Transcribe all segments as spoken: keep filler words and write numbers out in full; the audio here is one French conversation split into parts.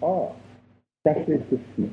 Or, sachez ceci,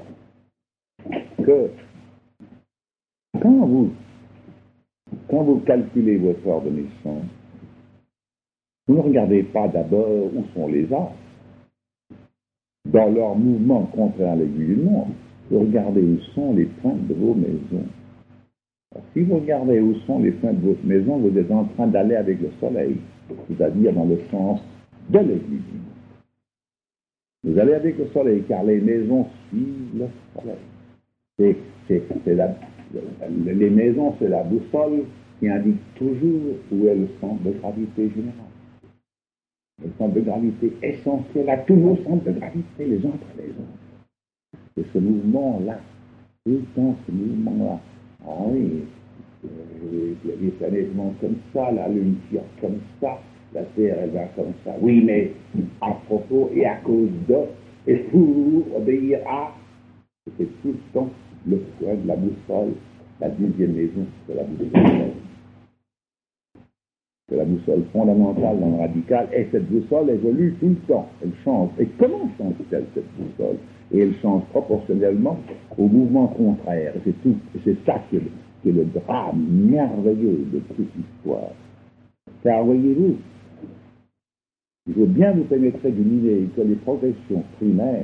que quand vous, quand vous calculez votre heure de naissance, vous ne regardez pas d'abord où sont les arbres, dans leur mouvement contraire à l'aiguille du monde. Vous regardez où sont les pointes de vos maisons. Alors, si vous regardez où sont les pointes de votre maison, vous êtes en train d'aller avec le soleil, c'est-à-dire dans le sens de l'aiguille du monde. Vous allez avec le soleil, car les maisons suivent le soleil. C'est, c'est, c'est la, les maisons, c'est la boussole qui indique toujours où est le centre de gravité général. Le centre de gravité essentiel à tous nos centres de gravité, les uns après les autres. C'est ce mouvement-là, tout le temps ce mouvement-là. Ah oui, euh, les planètes vont comme ça, la Lune tire comme ça, la Terre elle va comme ça. Oui, mais à propos et à cause de, et pour obéir à, c'est tout le temps le point de la boussole, la deuxième maison de la boussole. C'est la boussole fondamentale dans le radical, et cette boussole évolue tout le temps, elle change. Et comment change-t-elle cette boussole? Et elle change proportionnellement au mouvement contraire. Et c'est tout, et c'est ça qui est, le, qui est le drame merveilleux de toute l'histoire. Car voyez-vous, il faut bien vous pénétrer d'une idée que les progressions primaires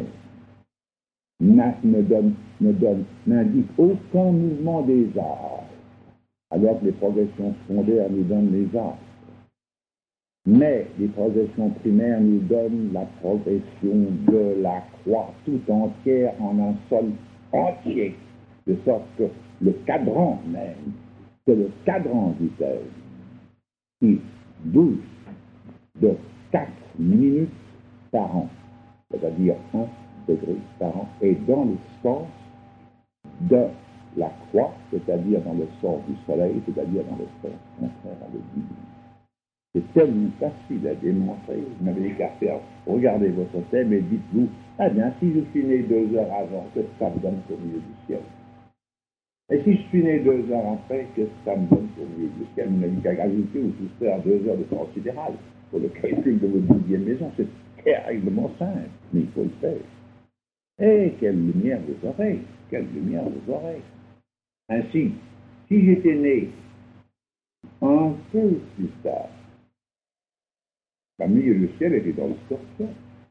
ne donnent, ne donnent, n'indiquent aucun mouvement des arts, alors que les progressions secondaires nous donnent les arts. Mais les progressions primaires nous donnent la progression de la croix tout entière en un seul entier, de sorte que le cadran même, c'est le cadran du thème qui bouge de quatre minutes par an, c'est-à-dire un degré par an, et dans le sens de la croix, c'est-à-dire dans le sens du soleil, c'est-à-dire dans le sens contraire à l'aiguille. C'est tellement facile à démontrer. Vous n'avez qu'à faire, regardez votre thème et dites-vous, ah bien, si je suis né deux heures avant, qu'est-ce que ça me donne au milieu du ciel? Et si je suis né deux heures après, qu'est-ce que ça me donne au milieu du ciel? Vous n'avez qu'à ajouter ou soustraire deux heures de temps sidéral pour le calcul de votre douzième maison. C'est terriblement simple, mais il faut le faire. Et quelle lumière vous aurez, quelle lumière vous aurez. Ainsi, si j'étais né un peu plus tard, le milieu du ciel était dans le scorpion.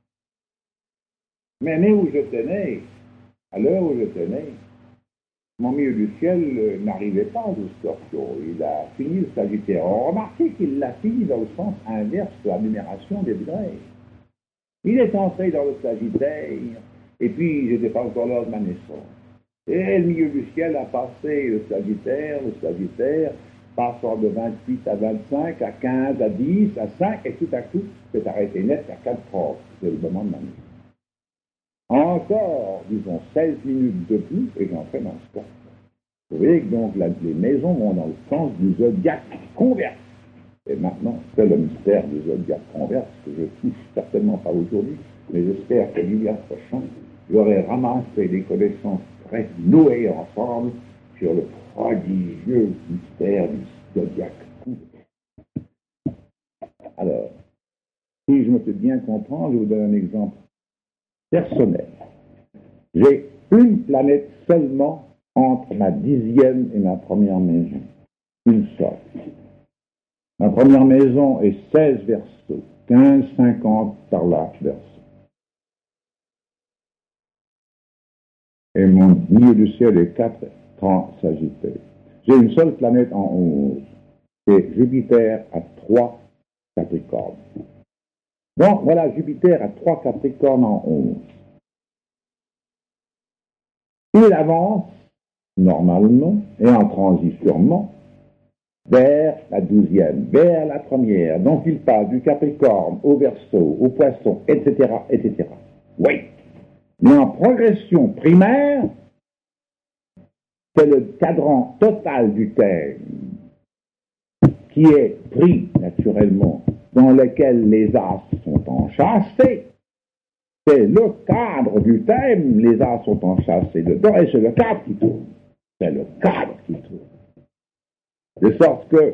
Mais né où j'étais né, à l'heure où j'étais né, mon milieu du ciel euh, n'arrivait pas au scorpion. Il a fini le Sagittaire. Remarquez qu'il l'a fini dans le sens inverse de la numération des degrés. Il est entré dans le Sagittaire, et puis je n'étais pas encore l'heure de ma naissance. Et le milieu du ciel a passé le Sagittaire, le Sagittaire, passant de vingt-huit à vingt-cinq, à quinze, à dix, à cinq, et tout à coup, c'est arrêté net à quatre heures. C'est le moment de ma naissance. Encore, disons, seize minutes de plus, et j'entrais dans ce corps. Vous voyez que donc la, les maisons vont dans le sens du zodiaque converse. Et maintenant, c'est le mystère du zodiaque converse que je touche certainement pas aujourd'hui, mais j'espère que l'hiver prochain, j'aurai ramassé des connaissances très nouées ensemble sur le prodigieux mystère du zodiaque converse. Alors, si je me fais bien comprendre, je vous donne un exemple personnel. J'ai une planète seulement entre ma dixième et ma première maison. Une seule. Ma première maison est seize versos, quinze, cinquante par là versos. Et mon milieu du ciel est quatre, trente Sagittaire. J'ai une seule planète en onze. C'est Jupiter à trois Capricornes. Donc, voilà, Jupiter a trois Capricornes en onze. Il avance, normalement, et en transit sûrement, vers la douzième, vers la première. Donc, il passe du Capricorne au Verseau, au Poisson, et cetera, et cetera. Oui. Mais en progression primaire, c'est le cadran total du thème qui est pris, naturellement, dans lequel les astres sont enchâssés. C'est le cadre du thème, les astres sont enchâssés dedans, et c'est le cadre qui tourne. C'est le cadre qui tourne. De sorte que,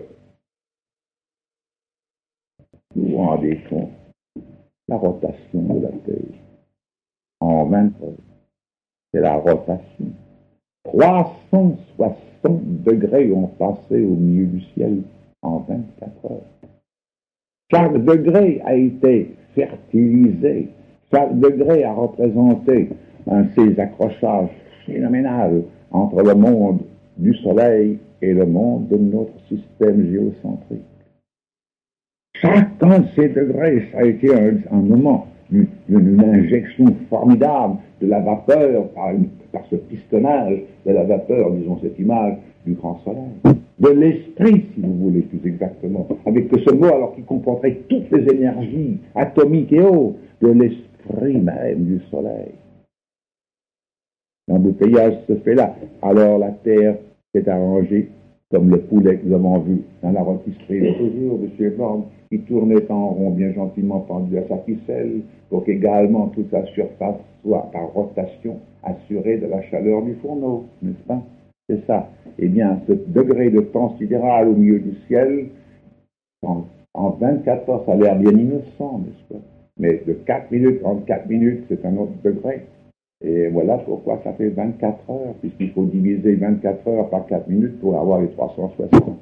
vous vous rendez compte, la rotation de la Terre. en vingt heures. C'est la rotation. trois cent soixante degrés ont passé au milieu du ciel en vingt-quatre heures. Chaque degré a été fertilisé. Chaque degré a représenté un de ces accrochages phénoménal entre le monde du Soleil et le monde de notre système géocentrique. Chacun de ces degrés, ça a été un, un moment d'une, d'une injection formidable de la vapeur par, une, par ce pistonnage de la vapeur, disons cette image, du grand Soleil. De l'esprit, si vous voulez, plus exactement, avec que ce mot, alors qu'il comporterait toutes les énergies atomiques et autres, de l'esprit même du Soleil. L'embouteillage se fait là. Alors la Terre s'est arrangée comme le poulet que nous avons vu dans la rôtisserie l'autre jour de chez Borne, qui tournait en rond, bien gentiment pendu à sa ficelle, pour qu'également toute sa surface soit, par rotation, assurée de la chaleur du fourneau, n'est-ce pas? C'est ça. Eh bien, ce degré de temps sidéral au milieu du ciel, en, en vingt-quatre heures, ça a l'air bien innocent, n'est-ce pas? Mais de quatre minutes en quatre minutes, c'est un autre degré. Et voilà pourquoi ça fait vingt-quatre heures, puisqu'il faut diviser vingt-quatre heures par quatre minutes pour avoir les trois cent soixante.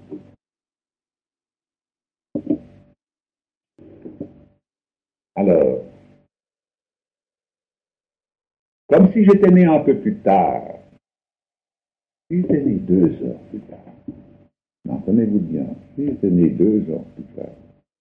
Alors, comme si j'étais né un peu plus tard, si j'étais né deux heures plus tard, entendez-vous bien, si j'étais né deux heures plus tard,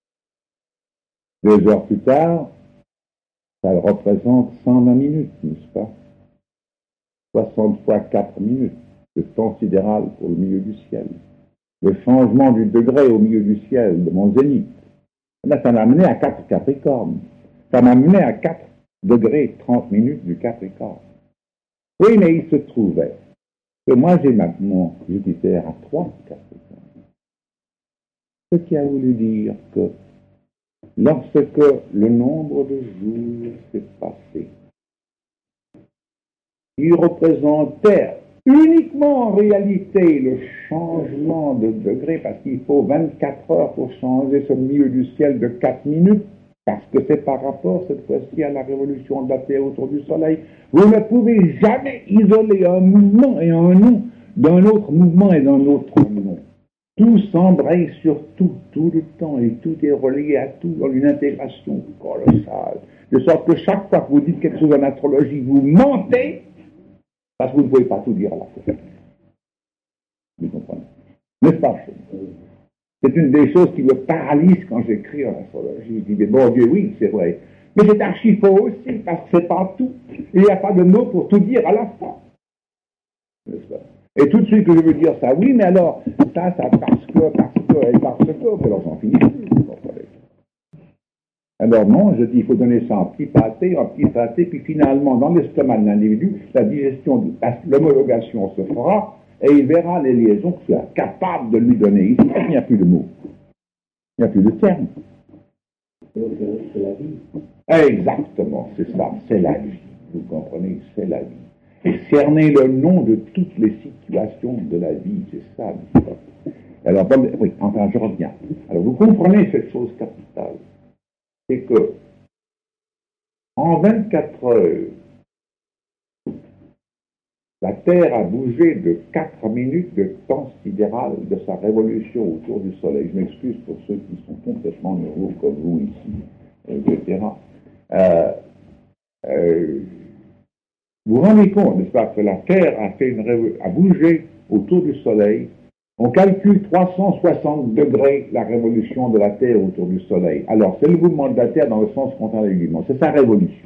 deux heures plus tard, ça représente cent vingt minutes, n'est-ce pas? soixante fois quatre minutes de temps sidéral pour le milieu du ciel. Le changement du degré au milieu du ciel de mon zénith. Là, ça m'a amené à quatre Capricornes. Ça m'a amené à quatre degrés trente minutes du Capricorne. Oui, mais il se trouvait que moi, j'ai maintenant Jupiter à trois Capricornes. Ce qui a voulu dire que lorsque le nombre de jours s'est passé, il représentait uniquement en réalité le changement de degré, parce qu'il faut vingt-quatre heures pour changer ce milieu du ciel de quatre minutes, parce que c'est par rapport cette fois-ci à la révolution de la Terre autour du Soleil. Vous ne pouvez jamais isoler un mouvement et un nom d'un autre mouvement et d'un autre nom. Tout s'embraye sur tout, tout le temps, et tout est relié à tout dans une intégration colossale. De sorte que chaque fois que vous dites quelque chose en astrologie, vous mentez, parce que vous ne pouvez pas tout dire à la fois. Vous comprenez? N'est-ce pas? C'est une des choses qui me paralyse quand j'écris en astrologie. Je dis, mais bon Dieu, oui, c'est vrai. Mais c'est archi faux aussi, parce que c'est pas tout. Il n'y a pas de mots pour tout dire à la fois. N'est-ce pas? Et tout de suite que je veux dire ça, oui, mais alors, ça, ça, parce que, parce que, et parce que, alors j'en finis plus, vous comprenez. Alors non, je dis, il faut donner ça en petit pâté, en petit pâté, puis finalement, dans l'estomac de l'individu, la digestion, l'homologation se fera, et il verra les liaisons que tu es capable de lui donner. Ici, il n'y a plus de mots. Il n'y a plus de termes. C'est la vie. Exactement, c'est ça, c'est la vie. Vous comprenez, c'est la vie. Et cerner le nom de toutes les situations de la vie, c'est ça. Alors, bon, oui, enfin, je reviens. Alors, vous comprenez cette chose capitale. C'est que, en vingt-quatre heures, la Terre a bougé de quatre minutes de temps sidéral de sa révolution autour du Soleil. Je m'excuse pour ceux qui sont complètement nouveaux comme vous ici, et cetera. Euh, euh, vous vous rendez compte, n'est-ce pas, que la Terre a, fait une révo- a bougé autour du Soleil. On calcule trois cent soixante degrés la révolution de la Terre autour du Soleil. Alors, c'est le mouvement de la Terre dans le sens contraire du mouvement. C'est sa révolution.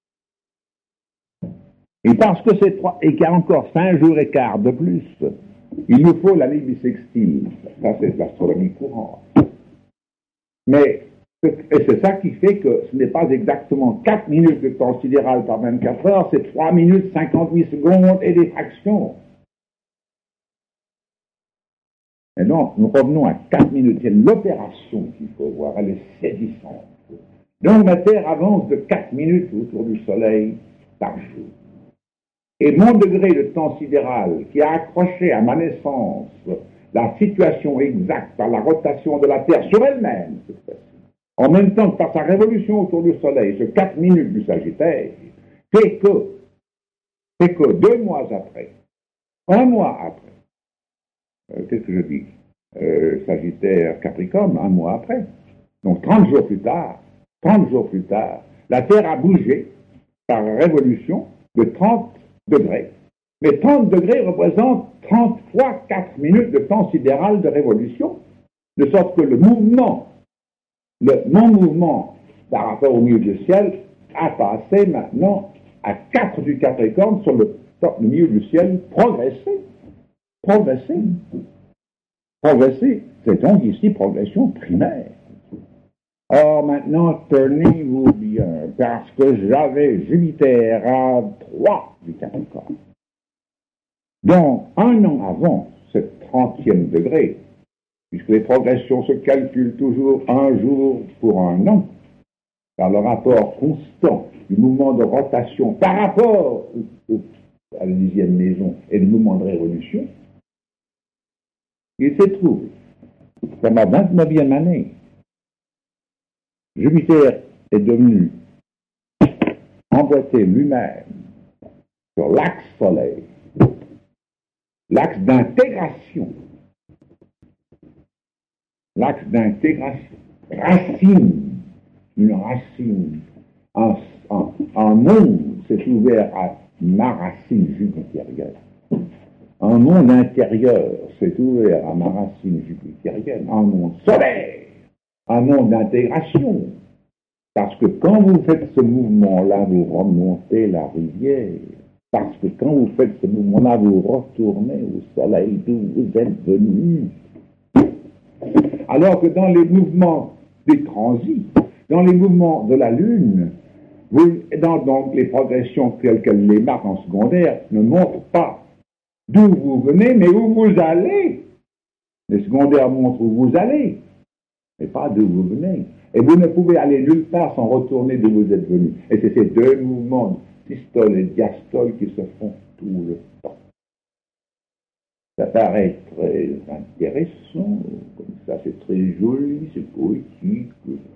Et parce que c'est trois, et qu'il y a encore cinq jours et quart de plus, il nous faut l'année bissextile. Ça, c'est l'astronomie courante. Mais, et c'est ça qui fait que ce n'est pas exactement quatre minutes de temps sidéral par vingt-quatre heures, c'est trois minutes cinquante-huit secondes et des fractions. Et donc, nous revenons à quatre minutes. C'est l'opération qu'il faut voir. Elle est saisissante. Donc, la Terre avance de quatre minutes autour du Soleil par jour. Et mon degré de temps sidéral, qui a accroché à ma naissance la situation exacte par la rotation de la Terre sur elle-même, en même temps que par sa révolution autour du Soleil, ce quatre minutes du Sagittaire, c'est que, c'est que deux mois après, un mois après, euh, qu'est-ce que je dis euh, Sagittaire, Capricorne, un mois après. Donc trente jours plus tard, trente jours plus tard, la Terre a bougé par révolution de trente degrés. Mais trente degrés représentent trente fois quatre minutes de temps sidéral de révolution, de sorte que le mouvement, le, mon mouvement par rapport au milieu du ciel a passé maintenant à quatre du Capricorne sur le, le milieu du ciel progressé. Progressé. Progressé. C'est donc ici progression primaire. Or maintenant, tenez-vous bien, parce que j'avais Jupiter à trois du Capricorne. Donc, un an avant ce trentième degré, puisque les progressions se calculent toujours un jour pour un an, par le rapport constant du mouvement de rotation par rapport au, au, à la dixième maison et le mouvement de révolution, il s'est trouvé, dans ma vingt-neuvième année, Jupiter est devenu emboîté lui-même sur l'axe Soleil, l'axe d'intégration, l'axe d'intégration, racine, une racine, un, un, un monde s'est ouvert à ma racine jupitérienne. Un monde intérieur s'est ouvert à ma racine jupitérienne, un monde solaire, un monde d'intégration. Parce que quand vous faites ce mouvement-là, vous remontez la rivière. Parce que quand vous faites ce mouvement-là, vous retournez au soleil d'où vous êtes venu. Alors que dans les mouvements des transits, dans les mouvements de la Lune, vous, dans donc les progressions telles qu'elles les marquent en secondaire, ne montrent pas d'où vous venez, mais où vous allez. Les secondaires montrent où vous allez, mais pas d'où vous venez. Et vous ne pouvez aller nulle part sans retourner d'où vous êtes venu. Et c'est ces deux mouvements, systole et diastole, qui se font tout le temps. Ça paraît très intéressant, comme ça, c'est très joli, c'est poétique.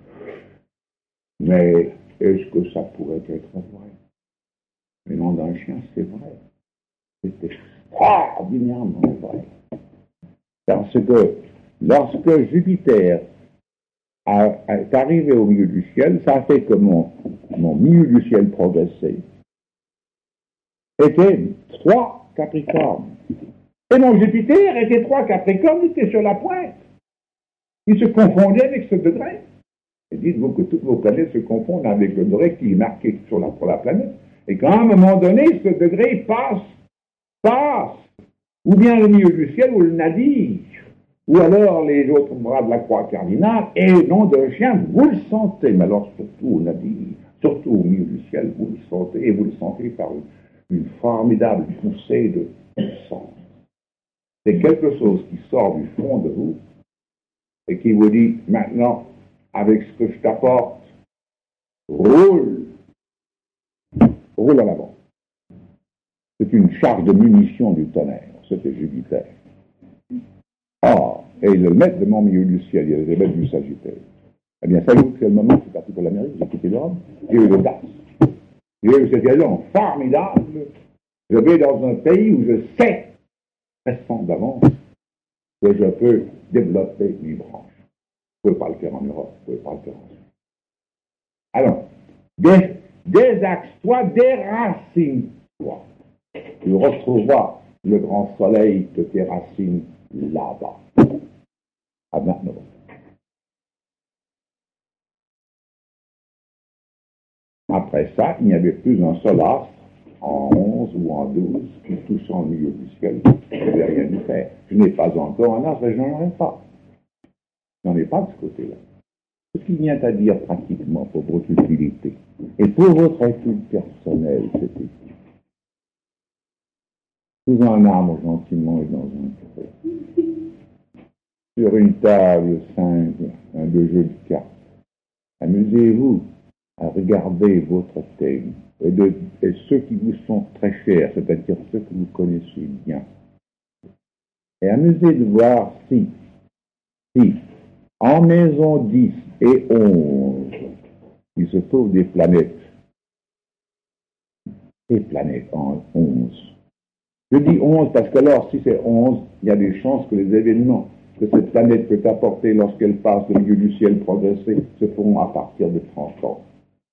Mais est-ce que ça pourrait être vrai? Le nom d'un chien, c'est vrai. C'est extraordinairement vrai. Parce que lorsque Jupiter a, est arrivé au milieu du ciel, ça a fait que mon, mon milieu du ciel progressé était trois Capricornes. Et mon Jupiter était trois Capricornes, il était sur la pointe. Il se confondait avec ce degré. Et dites-vous que toutes vos planètes se confondent avec le degré qui est marqué sur la, pour la planète. Et qu'à un moment donné, ce degré passe, passe, ou bien le milieu du ciel, ou le nadir, ou alors les autres bras de la croix cardinale, et nom de chien, vous le sentez, mais alors surtout au nadir, surtout au milieu du ciel, vous le sentez, et vous le sentez par une, une formidable poussée de puissance. C'est quelque chose qui sort du fond de vous, et qui vous dit, maintenant, avec ce que je t'apporte, roule, roule en avant. C'est une charge de munitions du tonnerre, c'était Jupiter. Ah, et le maître de mon milieu du ciel, il y a les maîtres du Sagittaire. Eh bien, savez-vous que c'est le moment où je suis parti pour l'Amérique, j'ai quitté l'Europe, j'ai eu l'audace. J'ai eu cette occasion formidable. Je vais dans un pays où je sais, presque d'avance, que je peux développer mes branches. Vous ne pouvez pas le faire en Europe, vous ne pouvez pas le faire en Suisse. Alors, des, désaxe-toi, déracine-toi. Tu retrouveras le grand soleil de tes racines là-bas, à vingt-neuf ans. Après ça, il n'y avait plus un seul astre en onze ou en douze qui touchant le milieu du ciel. Je n'avais rien à faire. Je n'ai pas encore un astre et je n'en ai pas. Je n'en ai pas de ce côté-là. Ce qui vient à dire pratiquement pour votre utilité et pour votre étude personnelle, c'était sous un arbre gentiment et dans un creux, sur une table simple, un de jeu de cartes. Amusez-vous à regarder votre thème et, de, et ceux qui vous sont très chers, c'est-à-dire ceux que vous connaissez bien. Et amusez de voir si, si, en maison dix et onze, il se trouve des planètes et planète en onze. Je dis onze parce que alors, si c'est onze, il y a des chances que les événements que cette planète peut apporter lorsqu'elle passe au milieu du ciel progressé se feront à partir de trente ans.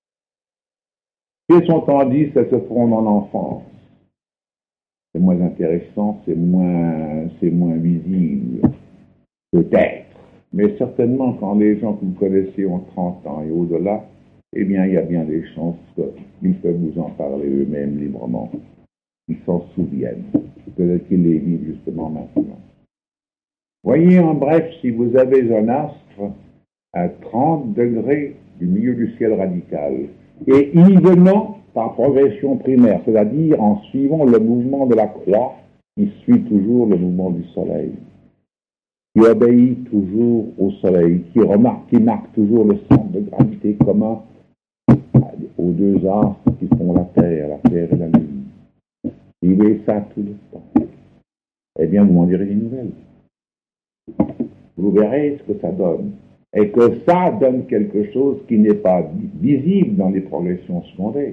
Si elles sont en dix, elles se feront dans l'enfance. C'est moins intéressant, c'est moins, c'est moins visible, peut-être. Mais certainement, quand les gens que vous connaissez ont trente ans et au-delà, eh bien, il y a bien des chances qu'ils peuvent vous en parler eux-mêmes librement. Ils s'en souviennent. Peut-être qu'ils les vivent justement maintenant. Voyez en bref, si vous avez un astre à trente degrés du milieu du ciel radical, et y venant par progression primaire, c'est-à-dire en suivant le mouvement de la croix, qui suit toujours le mouvement du soleil, qui obéit toujours au soleil, qui remarque, qui marque toujours le centre de gravité commun aux deux astres qui font la Terre, la Terre et la Lune. Vivez ça tout le temps. Eh bien, vous m'en direz des nouvelles. Vous verrez ce que ça donne. Et que ça donne quelque chose qui n'est pas visible dans les progressions secondaires.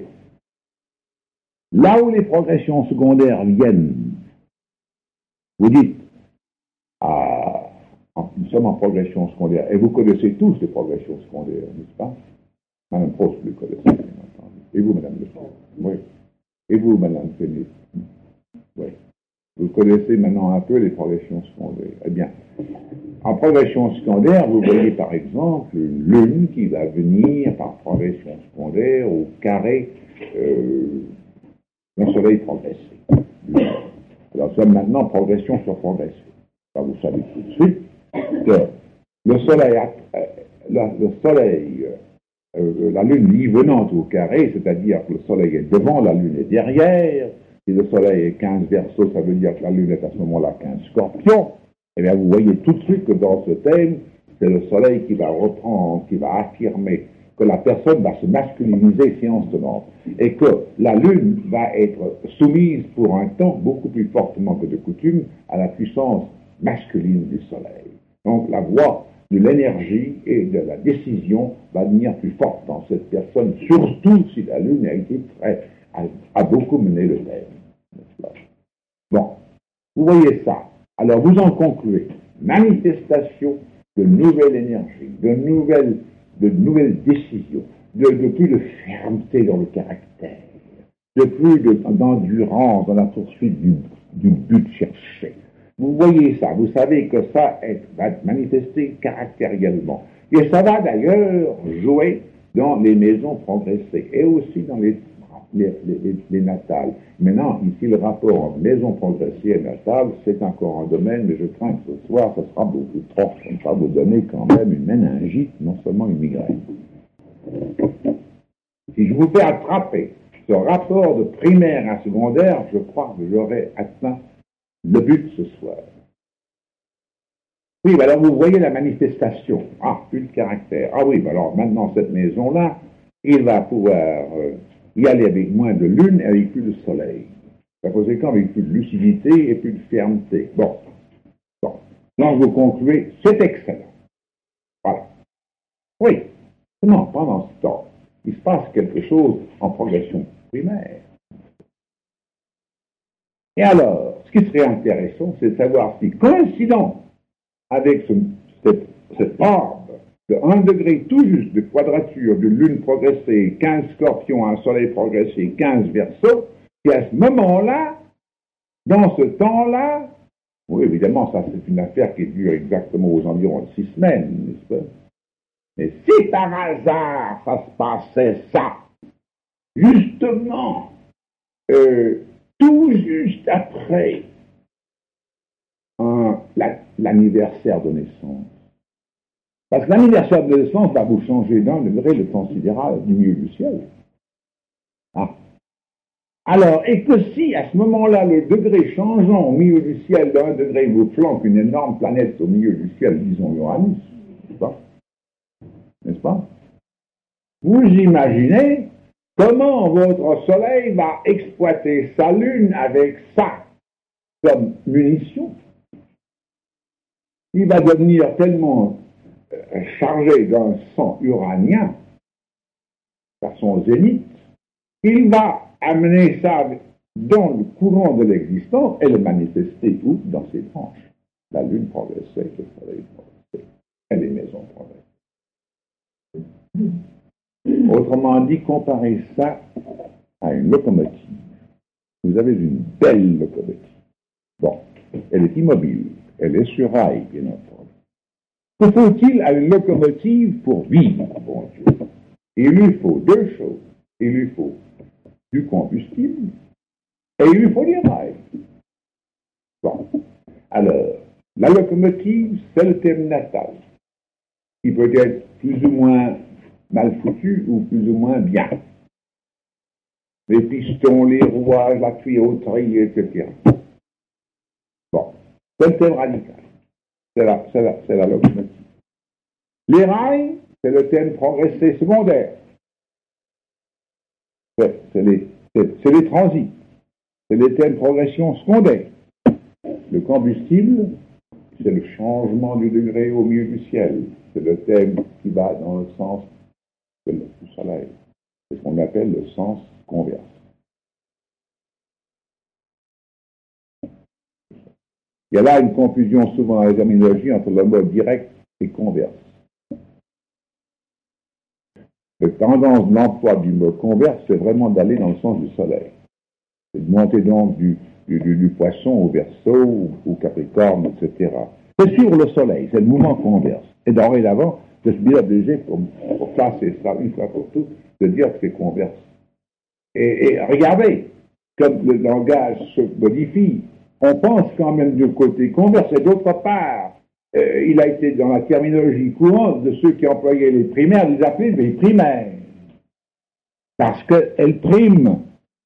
Là où les progressions secondaires viennent, vous dites, ah, nous sommes en progression secondaire, et vous connaissez tous les progressions secondaires, n'est-ce pas? Madame Prost, vous les connaissez, bien entendu. Et vous, Madame Lefort? Oui. Et vous, Madame Fénix? Oui. Vous connaissez maintenant un peu les progressions secondaires. Eh bien, en progression secondaire, vous voyez par exemple une lune qui va venir par progression secondaire au carré euh, d'un soleil progressé. Alors, nous sommes maintenant progression sur progression. Alors, vous savez tout de suite que le soleil, euh, la, le soleil euh, la lune y venant au carré, c'est-à-dire que le soleil est devant, la lune est derrière. Si le soleil est quinze verseaux, ça veut dire que la lune est à ce moment-là quinze scorpions. Eh bien, vous voyez tout de suite que dans ce thème, c'est le soleil qui va reprendre, qui va affirmer que la personne va se masculiniser séance tenante et que la lune va être soumise pour un temps beaucoup plus fortement que de coutume à la puissance masculine du soleil. Donc, la voix de l'énergie et de la décision va devenir plus forte dans cette personne, surtout si la lune a été prête à, à beaucoup mener le thème. Bon, vous voyez ça. Alors, vous en concluez, manifestation de nouvelles énergies, de nouvelles, de nouvelles décisions, de, de plus de fermeté dans le caractère, de plus de, d'endurance dans la poursuite du, du but cherché. Vous voyez ça, vous savez que ça est, va être manifesté caractériellement. Et ça va d'ailleurs jouer dans les maisons progressées et aussi dans les Les, les, les natales. Maintenant, ici, le rapport entre maison progressée et natale, c'est encore un domaine, mais je crains que ce soir, ça sera beaucoup trop. Ça va vous donner quand même une méningite, non seulement une migraine. Si je vous fais attraper ce rapport de primaire à secondaire, je crois que j'aurai atteint le but ce soir. Oui, alors vous voyez la manifestation. Ah, plus de caractère. Ah oui, alors maintenant, cette maison-là, il va pouvoir... Euh, y aller avec moins de lune et avec plus de soleil. Par conséquent, avec plus de lucidité et plus de fermeté. Bon. Bon. Donc, vous concluez, c'est excellent. Voilà. Oui. Non, pendant ce temps, il se passe quelque chose en progression primaire. Et alors, ce qui serait intéressant, c'est de savoir si, coïncident avec ce, cette, cette orbe, de un degré tout juste de quadrature de lune progressée, quinze scorpions, un soleil progressé, quinze verseaux, et à ce moment-là, dans ce temps-là, oui, évidemment, ça c'est une affaire qui dure exactement aux environs de six semaines, n'est-ce pas? Mais si par hasard ça se passait ça, justement, euh, tout juste après un, la, l'anniversaire de naissance, parce que l'anniversaire de naissance va vous changer d'un degré le considérable du milieu du ciel. Ah. Alors, et que si, à ce moment-là, le degré changeant au milieu du ciel d'un degré vous flanque une énorme planète au milieu du ciel, disons Uranus, n'est-ce pas? N'est-ce pas? Vous imaginez comment votre soleil va exploiter sa lune avec ça comme munition? Il va devenir tellement chargé d'un sang uranien, par son zénith, il va amener ça dans le courant de l'existence et le manifester où? Dans ses branches. La lune progressait, le soleil progressait, et les maisons progressaient. Autrement dit, comparez ça à une locomotive. Vous avez une belle locomotive. Bon, elle est immobile, elle est sur rail, bien entendu. Que faut-il à une locomotive pour vivre, bon Dieu? Il lui faut deux choses. Il lui faut du combustible et il lui faut des rails. Bon, alors, la locomotive, c'est le thème natal, qui peut être plus ou moins mal foutu ou plus ou moins bien. Les pistons, les rouages, la tuyauterie, et cetera. Bon, c'est le thème radical. C'est la, c'est la, c'est la locomotive. Les rails, c'est le thème progressé secondaire. C'est, c'est, les, c'est, c'est les transits. C'est les thèmes progression secondaire. Le combustible, c'est le changement du degré au milieu du ciel. C'est le thème qui va dans le sens du soleil. C'est ce qu'on appelle le sens converse. Il y a là une confusion souvent dans les terminologies entre le mot direct et converse. La tendance d'emploi du mot converse, c'est vraiment d'aller dans le sens du soleil. C'est de monter donc du, du, du, du poisson au verseau, ou, ou capricorne, et cetera. C'est sur le soleil, c'est le mouvement converse. Et dorénavant, je suis bien obligé, pour, pour placer ça une fois pour toutes, de dire que c'est converse. Et, et regardez, comme le langage se modifie, on pense quand même du côté converse, et d'autre part, euh, il a été dans la terminologie courante de ceux qui employaient les primaires, les appeler les primaires. Parce qu'elles priment.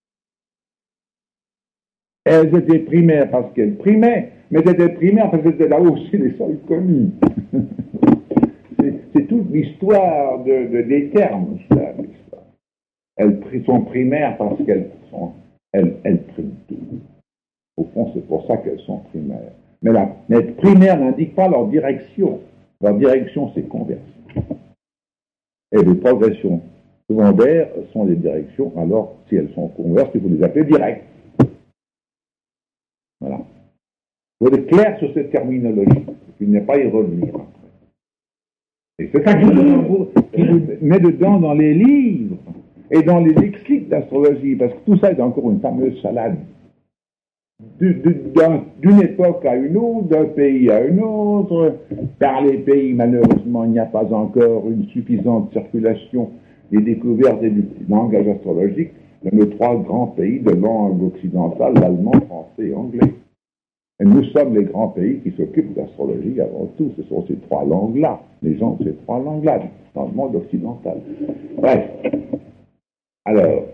Elles étaient primaires parce qu'elles primaient, mais elles étaient primaires parce qu'elles étaient là aussi les seules connues. c'est, c'est toute l'histoire de, de, des termes, ça, l'histoire. Elles sont primaires parce qu'elles sont, elles, elles priment tout. Au fond, c'est pour ça qu'elles sont primaires. Mais, la, mais être primaire n'indique pas leur direction. Leur direction, c'est converse. Et les progressions secondaires sont les directions, alors si elles sont converses, il faut les appeler directes. Voilà. Il faut être clair sur cette terminologie. Il n'est pas y revenir. Et c'est ça qui vous, qui vous met dedans dans les livres et dans les lexiques d'astrologie, parce que tout ça est encore une fameuse salade. Du, du, d'un, d'une époque à une autre, d'un pays à un autre. Par les pays, malheureusement, il n'y a pas encore une suffisante circulation des découvertes et du langage astrologique dans nos trois grands pays de langue occidentale, l'allemand, français et anglais. Et nous sommes les grands pays qui s'occupent d'astrologie avant tout. Ce sont ces trois langues-là, les gens de ces trois langues-là, dans le monde occidental. Bref. Alors.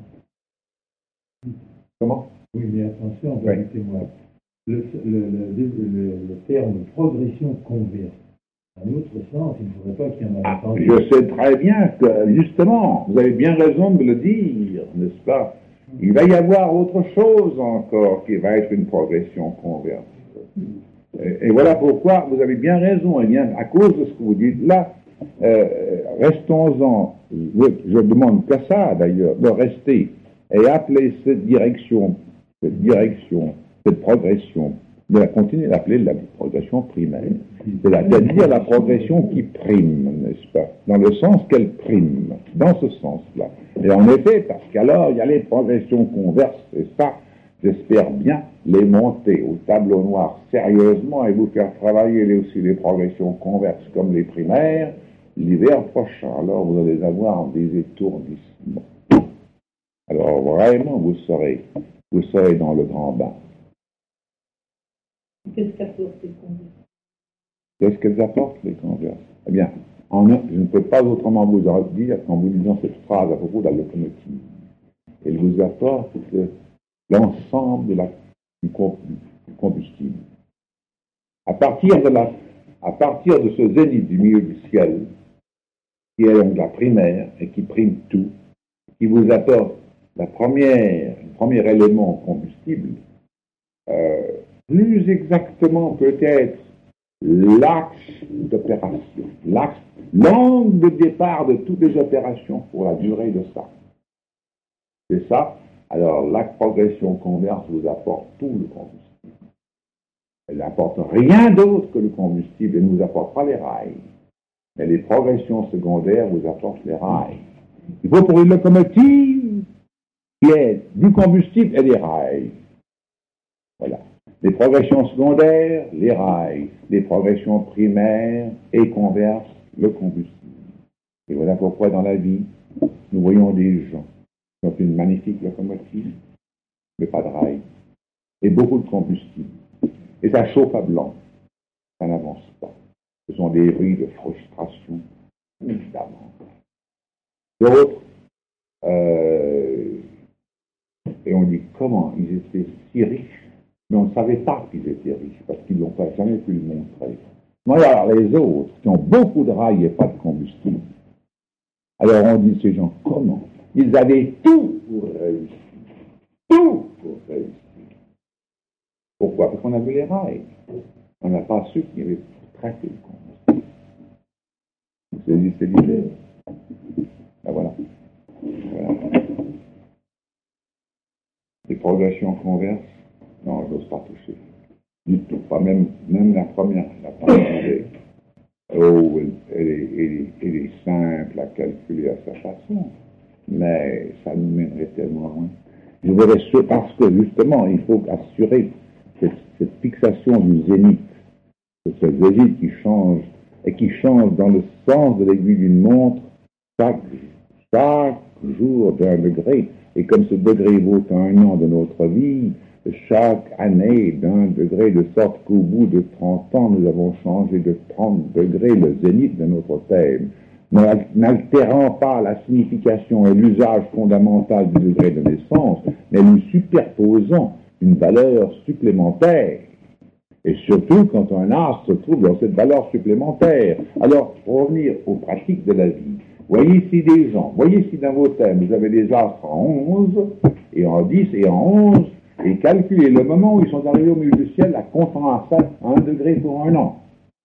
Comment? Oui, mais attention, permettez-moi. Le, le, le, le, le terme progression converse. En autre sens, il ne faudrait pas qu'il y en ait ah, entendu. Je sais très bien que, justement, vous avez bien raison de le dire, n'est-ce pas? Il va y avoir autre chose encore qui va être une progression converse. Et, et voilà pourquoi vous avez bien raison. Et bien, à cause de ce que vous dites là, euh, restons-en. Je, je demande qu'à ça, d'ailleurs, de rester et appeler cette direction, cette direction, cette progression, de la continuer d'appeler la progression primaire. C'est-à-dire la progression qui prime, n'est-ce pas? Dans le sens qu'elle prime, dans ce sens-là. Et en effet, parce qu'alors, il y a les progressions converses, et ça, j'espère bien les monter au tableau noir sérieusement et vous faire travailler aussi les progressions converses comme les primaires l'hiver prochain. Alors, vous allez avoir des étourdissements. Alors, vraiment, vous serez, vous serez dans le grand bain. Qu'est-ce qu'apportent les converses? Qu'est-ce qu'elles apportent, les converses? Eh bien, en un, je ne peux pas autrement vous dire qu'en vous disant cette phrase à propos de la locomotive. Elle vous apporte l'ensemble de la, du, du combustible. À partir de la, à partir de ce zénith du milieu du ciel, qui est donc la primaire et qui prime tout, qui vous apporte la première, le premier élément combustible, euh, plus exactement peut-être l'axe d'opération, l'axe, l'angle de départ de toutes les opérations pour la durée de ça. C'est ça, Alors, la progression converse vous apporte tout le combustible. Elle n'apporte rien d'autre que le combustible et ne vous apporte pas les rails. Mais les progressions secondaires vous apportent les rails. Il faut pour une locomotive qui est du combustible et des rails. Voilà. Les progressions secondaires, les rails. Les progressions primaires et converses, le combustible. Et voilà pourquoi dans la vie, nous voyons des gens qui ont une magnifique locomotive, mais pas de rails, et beaucoup de combustible. Et ça chauffe à blanc. Ça n'avance pas. Ce sont des bruits de frustration, évidemment. D'autres, euh, et on dit comment ils étaient si riches, mais on ne savait pas qu'ils étaient riches, parce qu'ils n'ont pas jamais pu le montrer. Mais alors les autres, qui ont beaucoup de rails et pas de combustible, alors on dit ces gens, comment? Ils avaient tout pour réussir. Tout pour réussir. Pourquoi? Parce qu'on a vu les rails. On n'a pas su qu'il y avait traité le combustible. C'est l'idée. Ben voilà. Voilà. Les progressions converses, non, je n'ose pas toucher. Du tout. Pas même, même la première, la première idée. Oh, elle est, elle, est, elle est simple à calculer à sa façon, mais ça nous mènerait tellement loin. Je voudrais sûr, parce que justement, il faut assurer cette, cette fixation du zénith, de ce zénith qui change, et qui change dans le sens de l'aiguille d'une montre chaque, chaque jour d'un degré. Et comme ce degré vaut un an de notre vie, chaque année d'un degré, de sorte qu'au bout de trente ans, nous avons changé de trente degrés le zénith de notre thème, n'altérant pas la signification et l'usage fondamental du degré de naissance, mais nous superposant une valeur supplémentaire. Et surtout quand un astre se trouve dans cette valeur supplémentaire. Alors, pour revenir aux pratiques de la vie, voyez ici des gens, voyez ici dans vos thèmes, vous avez des astres en onze, et en dix, et en onze, et calculez le moment où ils sont arrivés au milieu du ciel, la comptant à un degré pour un an.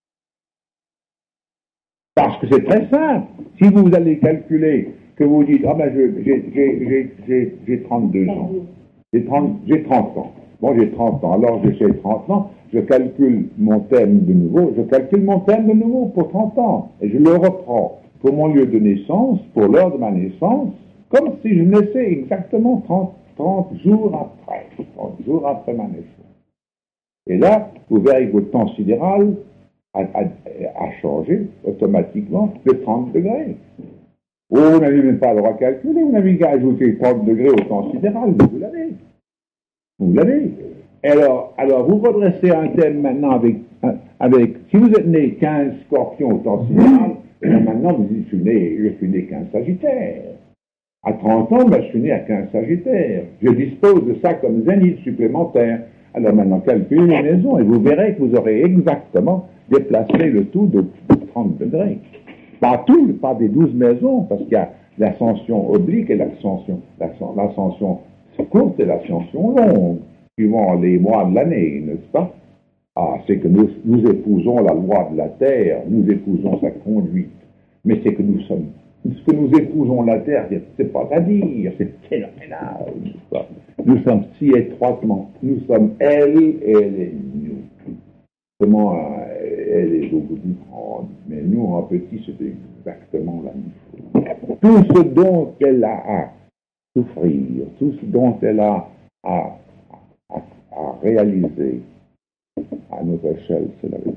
Parce que c'est très simple. Si vous allez calculer, que vous dites, ah ben je, j'ai, j'ai, j'ai, j'ai, j'ai trente-deux ans, j'ai trente, j'ai trente ans. Bon, j'ai trente ans, alors j'ai trente ans, je calcule mon thème de nouveau, je calcule mon thème de nouveau pour trente ans, et je le reprends pour mon lieu de naissance, pour l'heure de ma naissance, comme si je naissais exactement trente, trente jours après, trente jours après ma naissance. Et là, vous verrez que votre temps sidéral a, a, a changé automatiquement de trente degrés. Oh, vous n'avez même pas le droit de calculer, vous n'avez qu'à ajouter trente degrés au temps sidéral, mais vous l'avez. Vous l'avez. Alors, alors, vous redressez un thème maintenant avec, avec si vous êtes né quinze scorpions au temps sidéral, maintenant vous dites, je suis né, je suis né quinze sagittaires. À trente ans, ben, je suis né à quinze sagittaires. Je dispose de ça comme zénith supplémentaire. Alors maintenant, calculez les maisons et vous verrez que vous aurez exactement déplacé le tout de trente degrés. Pas tout, pas des douze maisons, parce qu'il y a l'ascension oblique et l'ascension, l'ascension courte et l'ascension longue, suivant les mois de l'année, n'est-ce pas? Ah, c'est que nous, nous épousons la loi de la Terre, nous épousons sa conduite, mais c'est que nous sommes, ce que nous épousons la Terre, c'est pas à dire, c'est phénoménal, n'est-ce pas? Nous sommes si étroitement, nous sommes elle et elle est nous. Comment elle est beaucoup plus grande, mais nous en petit, c'est exactement la même chose. Tout ce dont elle a à souffrir, tout ce dont elle a à, à, à réaliser à notre échelle, c'est la même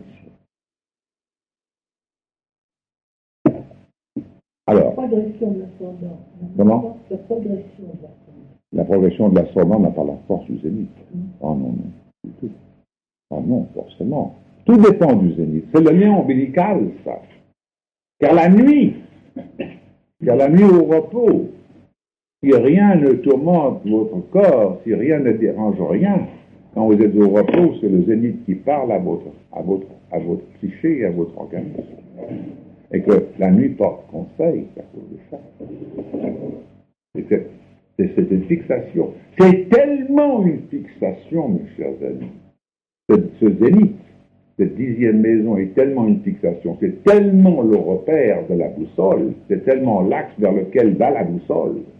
chose. Alors, la progression de l'ascendant. Comment? La progression de l'ascendant. La progression de l'ascendant n'a pas la force du zénith. Mm. Ah non, non, du tout. Ah non, forcément. Tout dépend du zénith. C'est le lien ombilical, ça. Car la nuit, car la nuit au repos, si rien ne tourmente votre corps, si rien ne dérange rien, quand vous êtes au repos, c'est le zénith qui parle à votre, à votre, à votre psyché et à votre organisme. Et que la nuit porte conseil à cause de ça. Et c'est, c'est, c'est une fixation. C'est tellement une fixation, mes chers amis. Ce, ce zénith, cette dixième maison est tellement une fixation, c'est tellement le repère de la boussole, c'est tellement l'axe vers lequel va la boussole,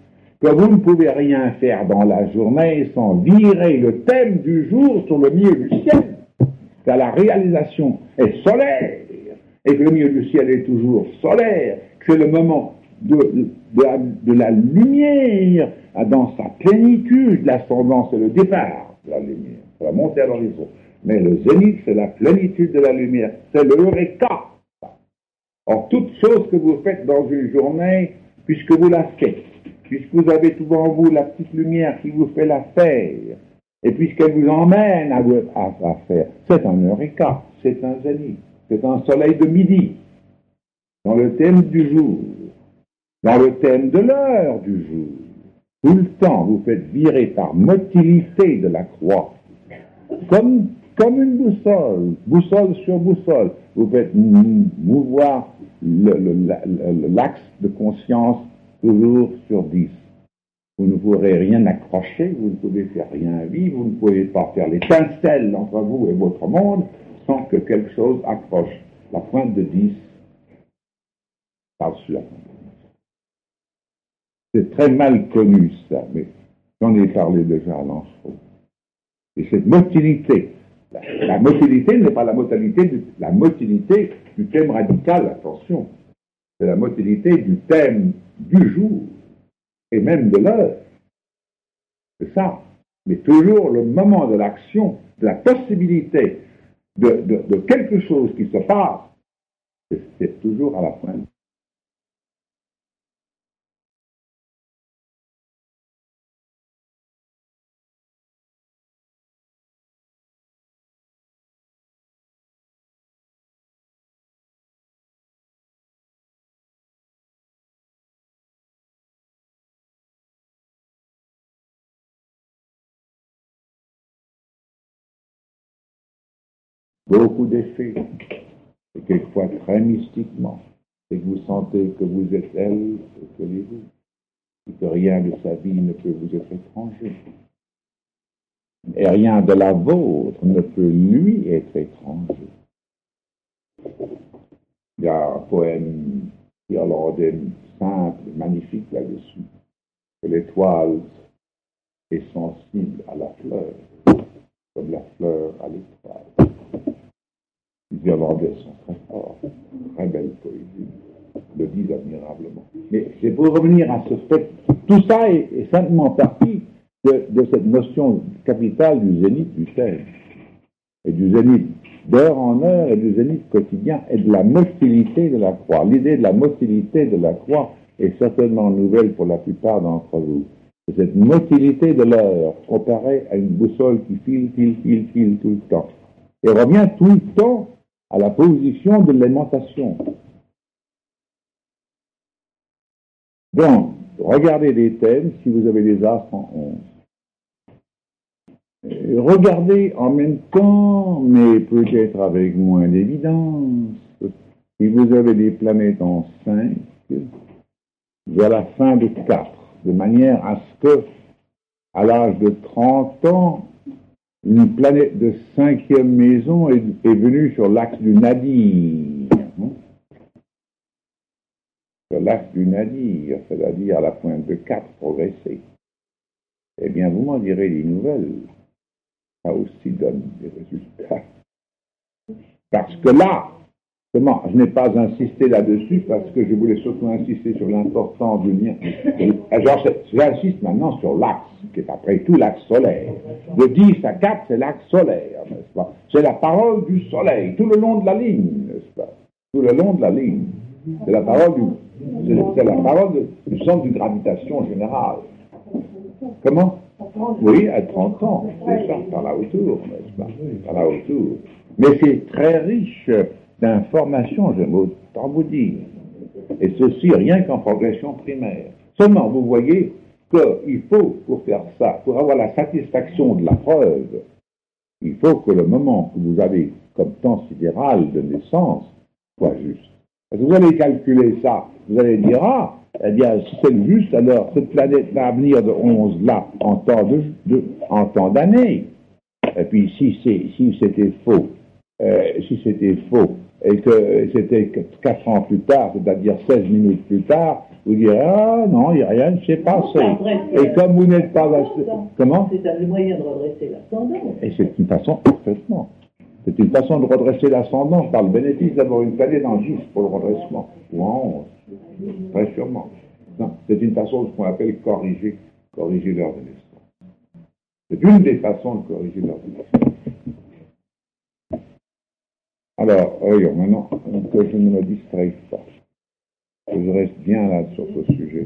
que vous ne pouvez rien faire dans la journée sans virer le thème du jour sur le milieu du ciel, car la réalisation est solaire, et que le milieu du ciel est toujours solaire, que c'est le moment de, de, la, de la lumière dans sa plénitude, l'ascendance et le départ de la lumière, c'est la montée à l'horizon. Mais le zénith, c'est la plénitude de la lumière, c'est le eureka. Or, toute chose que vous faites dans une journée, puisque vous la faites, puisque vous avez devant vous la petite lumière qui vous fait la faire, et puisqu'elle vous emmène à, à, à faire, c'est un eureka, c'est un zénith, c'est un soleil de midi, dans le thème du jour, dans le thème de l'heure du jour. Tout le temps, vous faites virer par motilité de la croix, comme, comme une boussole, boussole sur boussole. Vous faites mouvoir le, le, le, l'axe de conscience toujours sur dix. Vous ne pourrez rien accrocher, vous ne pouvez faire rien vivre, vous ne pouvez pas faire l'étincelle entre vous et votre monde sans que quelque chose accroche la pointe de dix par-dessus la pointe. C'est très mal connu ça, mais j'en ai parlé déjà à Lancelot. Et cette motilité, la, la motilité n'est pas la motilité, du, la motilité du thème radical, attention, c'est la motilité du thème du jour, et même de l'heure. C'est ça. Mais toujours le moment de l'action, de la possibilité de, de, de quelque chose qui se passe, c'est, c'est toujours à la fin. Beaucoup d'effets, et quelquefois très mystiquement, et que vous sentez que vous êtes elle et que les vous, et que rien de sa vie ne peut vous être étranger, et rien de la vôtre ne peut lui être étranger. Il y a un poème irlandais simple, magnifique là-dessus, que l'étoile est sensible à la fleur, comme la fleur à l'étoile. Les Irlandais sont très forts, très belle poésie, le disent admirablement. Mais c'est pour revenir à ce fait, tout ça est, est simplement partie de, de cette notion capitale du zénith du thème, et du zénith d'heure en heure, et du zénith quotidien, et de la motilité de la croix. L'idée de la motilité de la croix est certainement nouvelle pour la plupart d'entre vous. Cette motilité de l'heure comparée à une boussole qui file, file, file, file tout le temps, et revient tout le temps à la position de l'aimantation. Donc, regardez les thèmes si vous avez les astres en onze. Et regardez en même temps, mais peut-être avec moins d'évidence, si vous avez des planètes en cinq, vers la fin de quatre, de manière à ce que, à l'âge de trente ans, une planète de cinquième maison est, est venue sur l'axe du nadir. Sur l'axe du nadir, c'est-à-dire à la pointe de quatre progressée. Eh bien, vous m'en direz des nouvelles. Ça aussi donne des résultats. Parce que là, comment, je n'ai pas insisté là-dessus parce que je voulais surtout insister sur l'importance du lien. Alors, j'insiste maintenant sur l'axe, qui est après tout l'axe solaire. De dix à quatre, c'est l'axe solaire, n'est-ce pas? C'est la parole du soleil, tout le long de la ligne, n'est-ce pas? Tout le long de la ligne. C'est la parole du, c'est, c'est la parole de, du centre de gravitation générale. Comment? Oui, à trente ans, c'est ça, par là autour, n'est-ce pas? Par là autour. Mais c'est très riche d'informations, j'aime autant vous dire. Et ceci rien qu'en progression primaire. Seulement, vous voyez qu'il faut, pour faire ça, pour avoir la satisfaction de la preuve, il faut que le moment que vous avez comme temps sidéral de naissance soit juste. Parce que vous allez calculer ça, vous allez dire, ah, eh bien, si c'est juste, alors cette planète va venir de onze là en temps, de, de, en temps d'année. Et puis si, c'est, si c'était faux, euh, si c'était faux, et que c'était quatre ans plus tard, c'est-à-dire seize minutes plus tard, vous direz, ah non, il n'y a rien ne s'est passé. Et comme vous n'êtes pas assez... Comment? C'est un moyen de redresser l'ascendant. Et c'est une façon, parfaitement. C'est une façon de redresser l'ascendant par le bénéfice d'avoir une planète en dix pour le redressement, ou en onze, très sûrement. Non, c'est une façon de ce qu'on appelle corriger, corriger l'heure de naissance. C'est une des façons de corriger l'heure de naissance. Alors, voyons, maintenant que je ne me distraye pas, que je reste bien là sur ce sujet.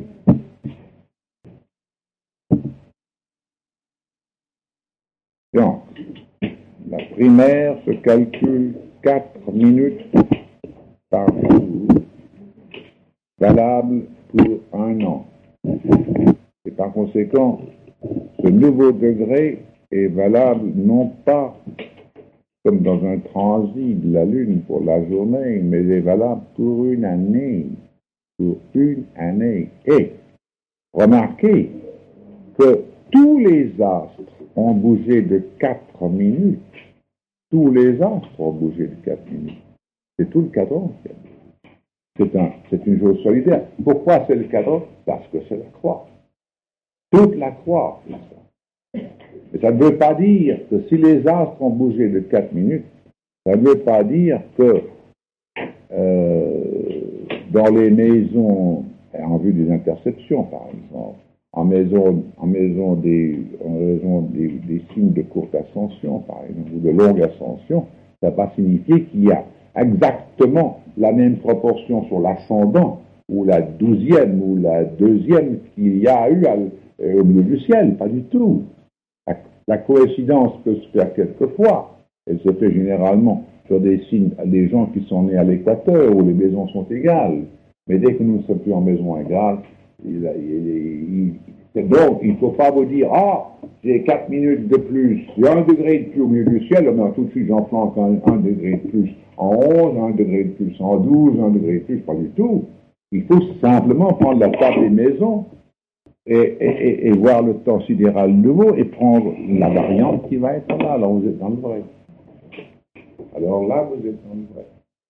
Donc, la primaire se calcule quatre minutes par jour, valable pour un an. Et par conséquent, ce nouveau degré est valable non pas comme dans un transit de la Lune pour la journée, mais est valable pour une année. Pour une année. Et remarquez que tous les astres ont bougé de quatre minutes. Tous les astres ont bougé de quatre minutes. C'est tout le cadran. C'est un, c'est une chose solidaire. Pourquoi c'est le cadran? Parce que c'est la croix. Toute la croix, c'est ça. Mais ça ne veut pas dire que si les astres ont bougé de quatre minutes, ça ne veut pas dire que euh, dans les maisons, en vue des interceptions par exemple, en maison, en maison, des, en maison des, des signes de courte ascension par exemple, ou de longue ascension, ça ne va pas signifier qu'il y a exactement la même proportion sur l'ascendant, ou la douzième, ou la deuxième qu'il y a eu à, au milieu du ciel, pas du tout. La, la coïncidence peut se faire quelquefois, elle se fait généralement sur des signes, des gens qui sont nés à l'équateur, où les maisons sont égales. Mais dès que nous ne sommes plus en maison égale, il, il, il, donc il ne faut pas vous dire, ah, j'ai quatre minutes de plus, j'ai un degré de plus au milieu du ciel, mais tout de suite j'en flanque un, un degré de plus en onze, un degré de plus en douze, un degré de plus, pas du tout. Il faut simplement prendre la table des maisons et, et, et, et voir le temps sidéral nouveau et prendre la variante qui va être là. Alors vous êtes dans le vrai. Alors là, vous êtes dans le vrai.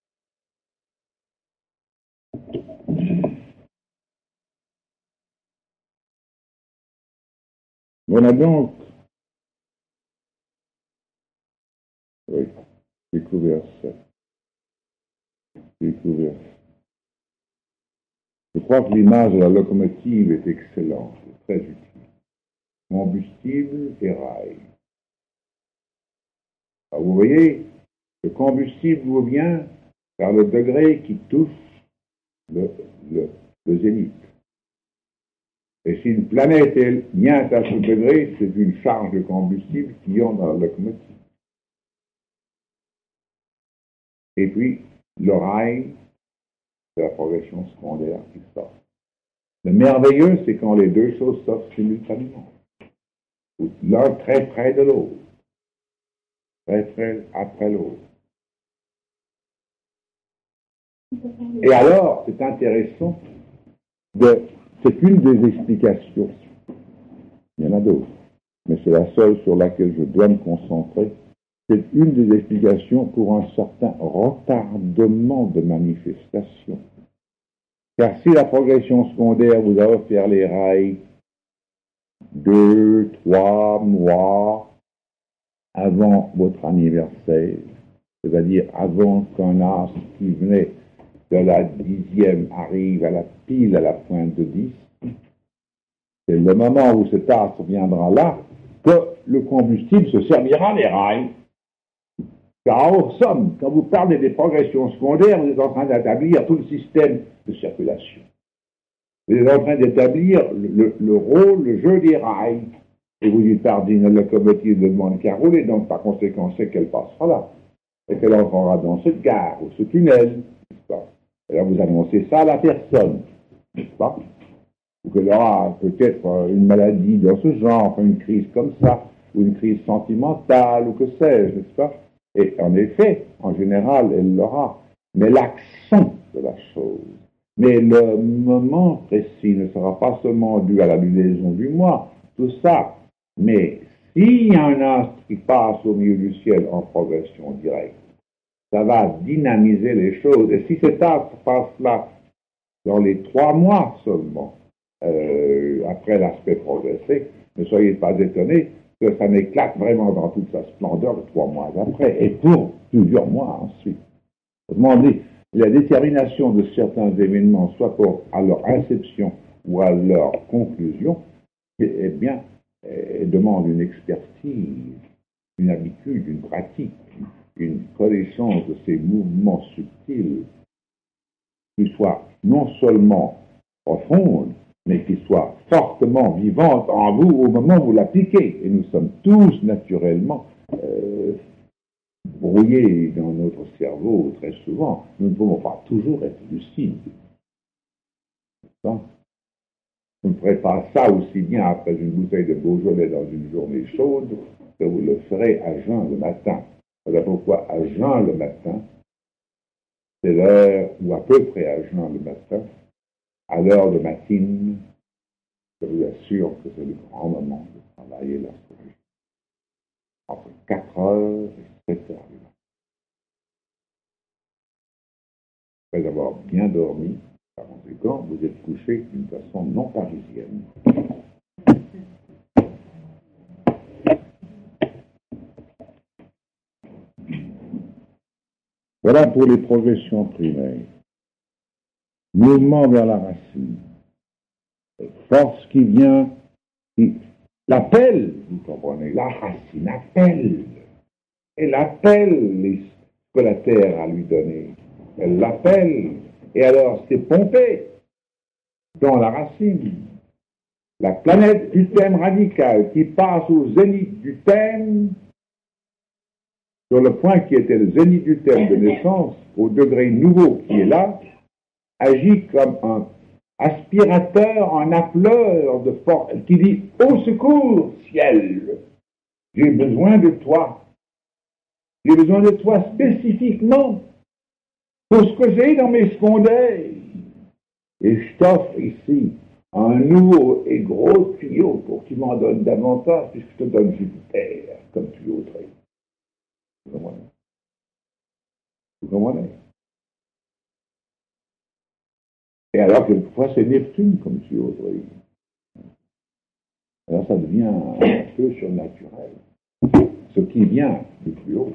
On a donc, oui, découvert ça. Découvert ça. Je crois que l'image de la locomotive est excellente, très utile. Combustible et rail. Alors vous voyez, le combustible vous vient par le degré qui touche le, le, le zénith. Et si une planète elle, vient à ce degré, c'est une charge de combustible qui entre dans la locomotive. Et puis, le rail, c'est la progression secondaire qui sort. Le merveilleux, c'est quand les deux choses sortent simultanément. L'un très près de l'autre. Très près après l'autre. Et alors, c'est intéressant, de, c'est une des explications. Il y en a d'autres, mais c'est la seule sur laquelle je dois me concentrer. C'est une des explications pour un certain retardement de manifestation. Car si la progression secondaire vous a offert les rails deux, trois mois avant votre anniversaire, c'est-à-dire avant qu'un astre qui venait de la dixième arrive à la pile à la pointe de dix, c'est le moment où cet astre viendra là que le combustible se servira des rails. Car en somme, quand vous parlez des progressions secondaires, vous êtes en train d'établir tout le système de circulation. Vous êtes en train d'établir le, le, le rôle, le jeu des rails. Et vous dites, par une locomotive ne demande qu'à rouler, donc par conséquent, c'est qu'elle passera là. Et qu'elle entrera dans cette gare ou ce tunnel, n'est-ce pas? Et là, vous annoncez ça à la personne, n'est-ce pas? Ou qu'elle aura peut-être une maladie dans ce genre, enfin une crise comme ça, ou une crise sentimentale, ou que sais-je, n'est-ce pas? Et en effet, en général, elle l'aura. Mais l'accent de la chose, mais le moment précis ne sera pas seulement dû à la lunaison du mois, tout ça. Mais s'il y a un astre qui passe au milieu du ciel en progression directe, ça va dynamiser les choses. Et si cet astre passe là dans les trois mois seulement, euh, après l'aspect progressé, ne soyez pas étonnés que ça n'éclate vraiment dans toute sa splendeur trois mois après, et pour plusieurs mois ensuite. Autrement dit, la détermination de certains événements, soit pour, à leur inception ou à leur conclusion, eh bien, eh, demande une expertise, une habitude, une pratique, une connaissance de ces mouvements subtils qui soit non seulement profonde, mais qui soit fortement vivante en vous au moment où vous l'appliquez. Et nous sommes tous naturellement euh, brouillés dans notre cerveau très souvent. Nous ne pouvons pas toujours être lucides. Vous ne ferez pas ça aussi bien après une bouteille de Beaujolais dans une journée chaude que vous le ferez à jeun le matin. Voilà pourquoi à jeun le matin, c'est l'heure, ou à peu près à jeun le matin, à l'heure de matine, je vous assure que c'est le grand moment de travailler l'astrologie. Entre quatre heures et sept heures du matin. Après avoir bien dormi, par conséquent, vous êtes couché d'une façon non parisienne. Voilà pour les progressions primaires. Mouvement vers la racine. Force qui vient, qui l'appelle, vous comprenez, la racine appelle. Elle appelle les, ce que la terre a lui donné. Elle l'appelle. Et alors, c'est pompé dans la racine. La planète du thème radical qui passe au zénith du thème, sur le point qui était le zénith du thème de naissance, au degré nouveau qui est là, agit comme un aspirateur, un appeleur de force, qui dit « Au secours, ciel, j'ai besoin de toi. J'ai besoin de toi spécifiquement pour ce que j'ai dans mes secondaires. Et je t'offre ici un nouveau et gros tuyau pour que tu m'en donnes davantage, puisque je te donne Jupiter comme tuyau très. Vous comprenez? Vous comprenez? Et alors, quelquefois, c'est Neptune comme tuyau très. Alors, ça devient un peu surnaturel. Ce qui vient du plus haut.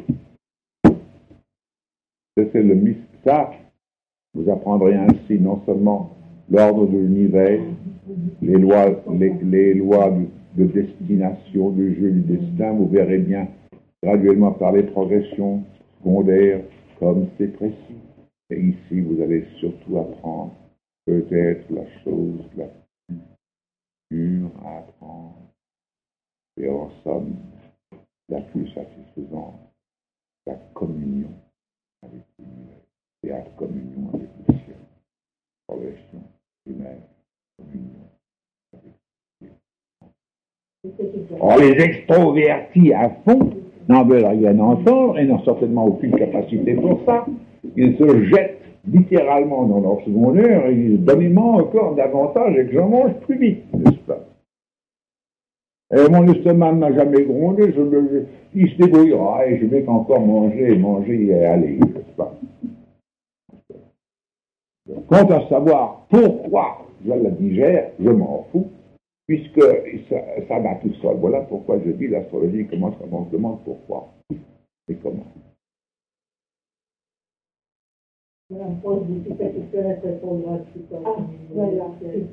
C'est le mystère. Ça, vous apprendrez ainsi non seulement l'ordre de l'univers, les lois, les, les lois de, de destination, de jeu du destin, vous verrez bien graduellement par les progressions secondaires comme c'est précis. Et ici, vous allez surtout apprendre peut-être la chose la plus dure à apprendre et en somme la plus satisfaisante, la communion avec l'univers. Et à communion avec le ciel. Progression primaire, communion avec le ciel. Or, les extrovertis à fond n'en veulent rien entendre et n'ont certainement aucune capacité pour ça. Ils se jettent littéralement dans leur secondaire et ils disent « Donnez-moi encore davantage et que j'en mange plus vite, n'est-ce pas ?» Et mon estomac n'a jamais grondé, je me, il se débrouillera et je vais encore manger, manger et aller, n'est-ce pas? Quant à savoir pourquoi je la digère, je m'en fous, puisque ça, ça va tout seul. Voilà pourquoi je dis l'astrologie commence quand on se demande pourquoi et comment. Madame Prost, vous dites que c'est répondre tout Ah, voilà.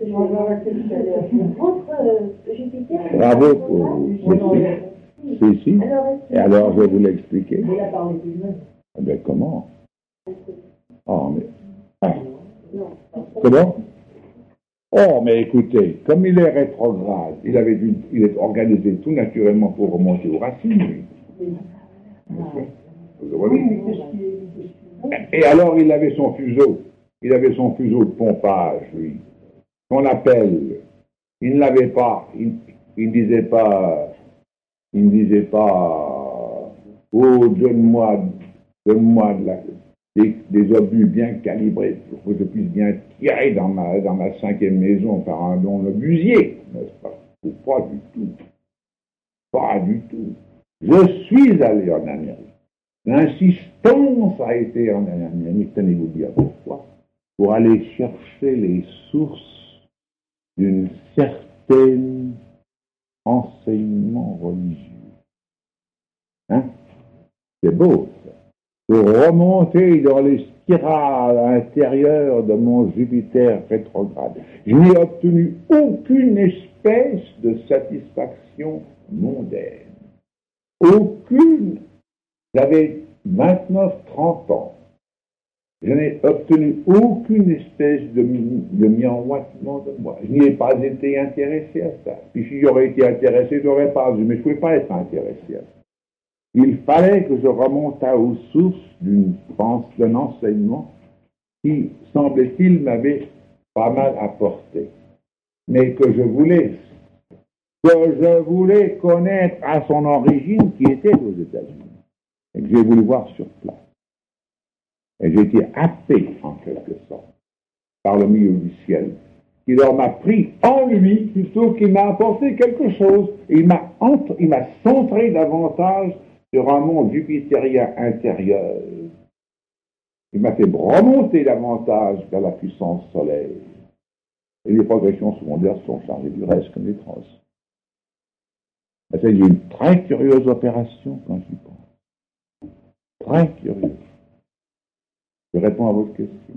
Entre Jupiter et Bravo pour si, si. Et alors, je vais vous l'expliquer. Il a parlé lui-même. Eh bien, comment? Oh, mais... Ah. Comment? Oh, mais écoutez, comme il est rétrograde, il avait dû, il est organisé tout naturellement pour remonter aux racines, lui. Oui. Vous voyez? Et alors, il avait son fuseau. Il avait son fuseau de pompage, lui. Qu'on appelle. Il ne l'avait pas. Il, il ne disait pas. Il ne disait pas. Oh, donne-moi, donne-moi de la. Des, des obus bien calibrés pour que je puisse bien tirer dans ma, dans ma cinquième maison par un don obusier, n'est-ce pas? Ou pas du tout. Pas du tout. Je suis allé en Amérique. L'insistance a été en Amérique. Tenez-vous dire pourquoi. pour aller chercher les sources d'une certaine enseignement religieux. Hein? C'est beau, ça. Pour remonter dans les spirales intérieures de mon Jupiter rétrograde. Je n'ai obtenu aucune espèce de satisfaction mondaine. Aucune. J'avais vingt-neuf trente ans. Je n'ai obtenu aucune espèce de, de miroitement de moi. Je n'y ai pas été intéressé à ça. Puis si j'aurais été intéressé, je n'aurais pas dû, mais je ne pouvais pas être intéressé à ça. Il fallait que je remontât aux sources d'une pensée, d'un enseignement qui, semble-t-il, m'avait pas mal apporté. Mais que je voulais, que je voulais connaître à son origine qui était aux États-Unis. Et que j'ai voulu voir sur place. Et j'ai été happé, en quelque sorte, par le milieu du ciel, qui leur m'a pris en lui plutôt qu'il m'a apporté quelque chose. Et il m'a, entre, il m'a centré davantage sur un monde jupitérien intérieur. Il m'a fait remonter davantage vers la puissance solaire. Et les progressions secondaires sont chargées du reste comme des trosses. C'est une très curieuse opération quand j'y pense. Très curieuse. Je réponds à votre question.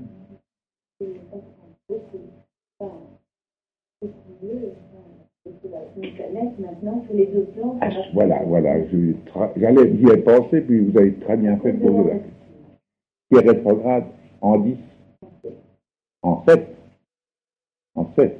Ah, voilà, voilà. Je, j'allais y ai pensé, puis vous avez très bien fait de poser la question. Qui est rétrograde en dix, en sept, en sept.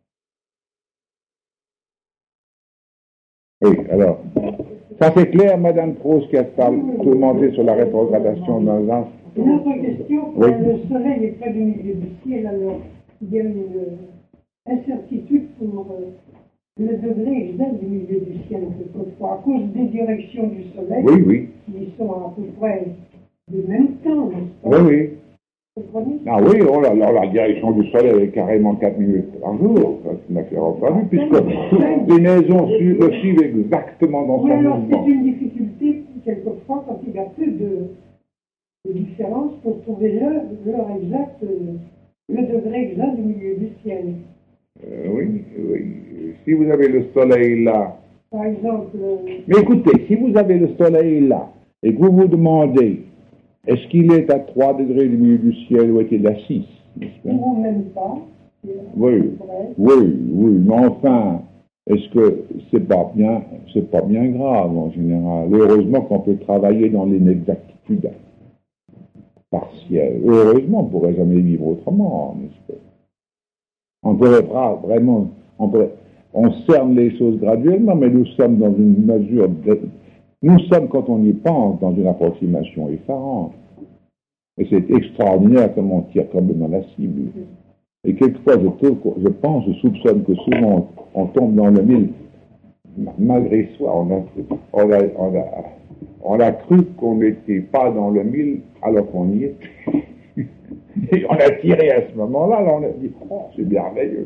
Oui, alors, ça c'est clair, Madame Proust, qui a commenté sur la rétrogradation dans un. Une autre question, oui. Le soleil est près du milieu du ciel, alors il y a une incertitude pour euh, le degré exact du milieu du ciel, quelquefois, à cause des directions du soleil, oui, oui. qui sont à peu près du même temps, n'est-ce pas? Oui, oui. Vous comprenez? Ah oui, oh là là, la direction du soleil est carrément quatre minutes par jour, c'est une affaire entendue, puisque toutes les maisons le suivent exactement dans oui, son alors mouvement. c'est une difficulté, quelquefois, quand il y a peu de... de différence pour trouver l'heure, l'heure exacte, le degré exact du milieu du ciel. Euh, oui, oui. Si vous avez le soleil là. Par exemple. Euh... Mais écoutez, si vous avez le soleil là, et que vous vous demandez, est-ce qu'il est à trois degrés du milieu du ciel ou est-il à six? Ou même pas. Oui, oui, oui, mais enfin, est-ce que c'est pas bien, c'est pas bien grave en général. Heureusement qu'on peut travailler dans l'inexactitude partielle. Heureusement, on ne pourrait jamais vivre autrement, n'est-ce pas? On pourrait pas vraiment, on, pourrait, on cerne les choses graduellement, mais nous sommes dans une mesure, de, nous sommes, quand on y pense, dans une approximation effarante. Et c'est extraordinaire comme on tire comme dans la cible. Et quelquefois, je, je pense, je soupçonne que souvent, on, on tombe dans le mille. Malgré soi, on a, on a, on a, on a cru qu'on n'était pas dans le mille, alors qu'on y était. Et on a tiré à ce moment-là, là, on a dit, oh, c'est merveilleux.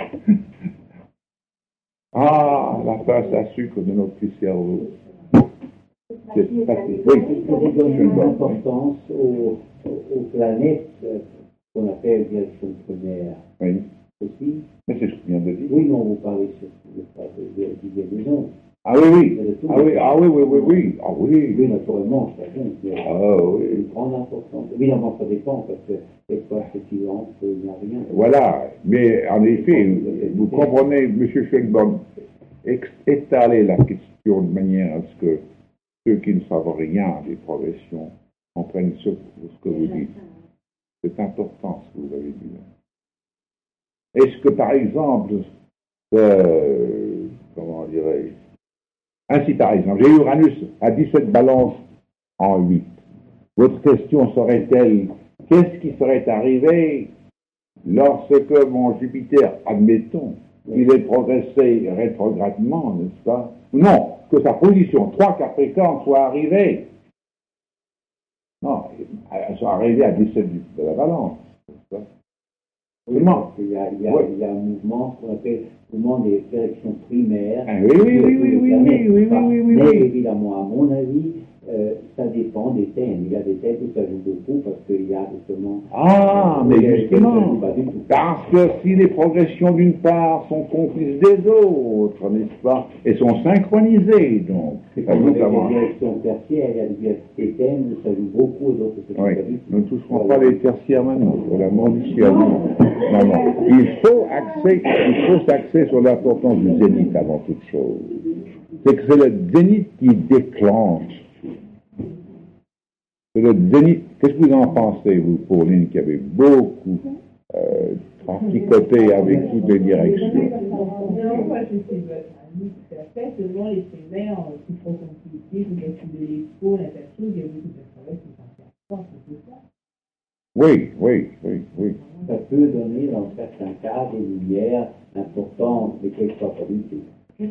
Ah, la face à sucre de notre petit cerveau. C'est facile. Oui, on donne une importance aux, aux planètes qu'on appelle direction primaire. Oui. Aussi. Mais c'est ce que je viens de dire. Oui, non, vous parlez du liaison. Ah oui, oui. Ah oui, ah oui, oui, oui, oui. Ah oui. Oui, naturellement, chacun. Ah oui. Une grande importance. Évidemment, ça dépend, parce que quelquefois, c'est silence, il n'y a rien. Voilà. Mais en effet, vous comprenez, M. Schönbaum, étaler la question de manière à ce que ceux qui ne savent rien des progressions comprennent ce, ce que vous dites. C'est important ce que vous avez dit là. Est-ce que, par exemple, euh, comment dirais-je, ainsi par exemple, j'ai Uranus à dix-sept balances en huit. Votre question serait-elle, qu'est-ce qui serait arrivé lorsque mon Jupiter, admettons, il est progressé rétrogradement, n'est-ce pas? Non, que sa position trois Capricorne soit arrivée. Non, elle soit arrivée à dix-sept de la balance, n'est-ce pas? Oui, il, y a, il, y a, oui. il y a un mouvement qu'on appelle le mouvement des directions primaires. Ah, oui, oui, oui, oui, oui, oui, oui, oui, oui, oui, Mais oui. évidemment, à mon avis, euh, ça dépend des thèmes. Il y a des thèmes où ça joue beaucoup parce qu'il y a justement... Ah, mais il y a des thèmes où ça justement, joue pas du tout. parce que si les progressions d'une part sont complices des autres, n'est-ce pas, et sont synchronisées, donc, C'est ça comme joue avec d'abord. les directions tertiaires, il y a des, des thèmes où ça joue beaucoup et d'autres où ça joue Oui, pas du tout. nous ne toucherons pas les tertiaires maintenant, pour l'amour du ciel. Non, non. Il faut axer, il faut s'axer sur l'importance du zénith avant toute chose. C'est que c'est le zénith qui déclenche. C'est le zénith. Qu'est-ce que vous en pensez, vous, Pauline, qui avez beaucoup euh, traficoté avec toutes les directions? Non, moi je sais votre avis tout à fait. Selon les sévères qui font compliquer, vous calculez l'expo, la personne, il y a beaucoup de travail qui s'en fait. Je pense que c'est ça. Oui, oui, oui, oui. Ça peut donner, dans certains cas, des lumières importantes, mais quelquefois pas du tout.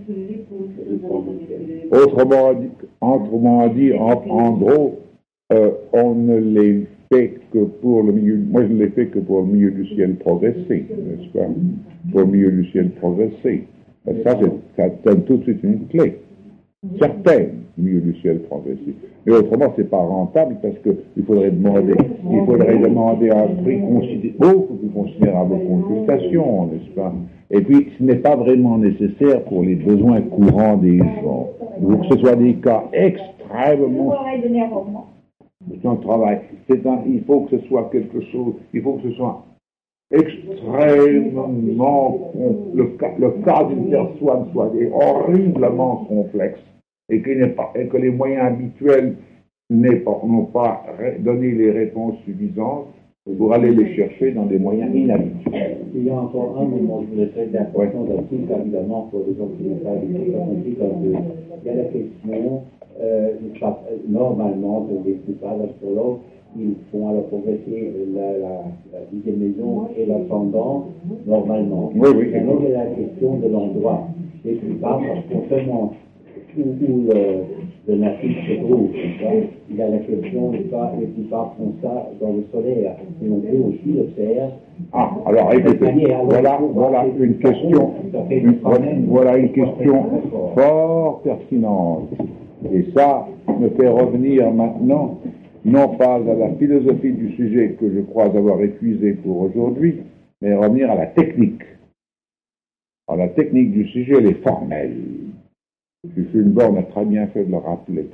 Autrement dit, autrement dit en, en gros, euh, on ne les fait que pour le milieu, moi je ne les fais que pour le milieu du ciel progressé, n'est-ce pas? Pour le milieu du ciel progressé. Ça, c'est, ça donne tout de suite une clé. Certaines, milieu du ciel progressé. Mais autrement, c'est pas rentable parce que il faudrait demander, il faudrait demander un prix considé- beaucoup plus considérable aux consultations, n'est-ce pas? Et puis, ce n'est pas vraiment nécessaire pour les besoins courants des gens. Il faut que ce soit des cas extrêmement... C'est un travail. C'est un, il faut que ce soit quelque chose, il faut que ce soit extrêmement... Le cas, le cas d'une personne soit horriblement complexe et, qu'il n'est pas, et que les moyens habituels n'aient pas, n'ont pas donné les réponses suffisantes pour aller les chercher dans des moyens inhabituels. Il y a encore un moment, je voudrais faire d'importance là-dessus, évidemment, pour les gens qui n'ont pas compris, parce que il y a la question, euh, normalement, pour les plupart d'astrologues, ils font alors progresser la, la, la dixième maison et l'ascendant, normalement. Oui, oui. Alors, il y a la question de l'endroit. Les plupart, parce qu'on seulement où, où le, le natif se trouve, il y a la question, les plupart, les plupart font ça dans le solaire, et on peut aussi le faire. Ah, alors écoutez, voilà, voilà une question, une, voilà une question fort pertinente. Et ça me fait revenir maintenant, non pas à la philosophie du sujet que je crois avoir épuisé pour aujourd'hui, mais revenir à la technique. Alors, la technique du sujet, elle est formelle. Schönborn a très bien fait de le rappeler.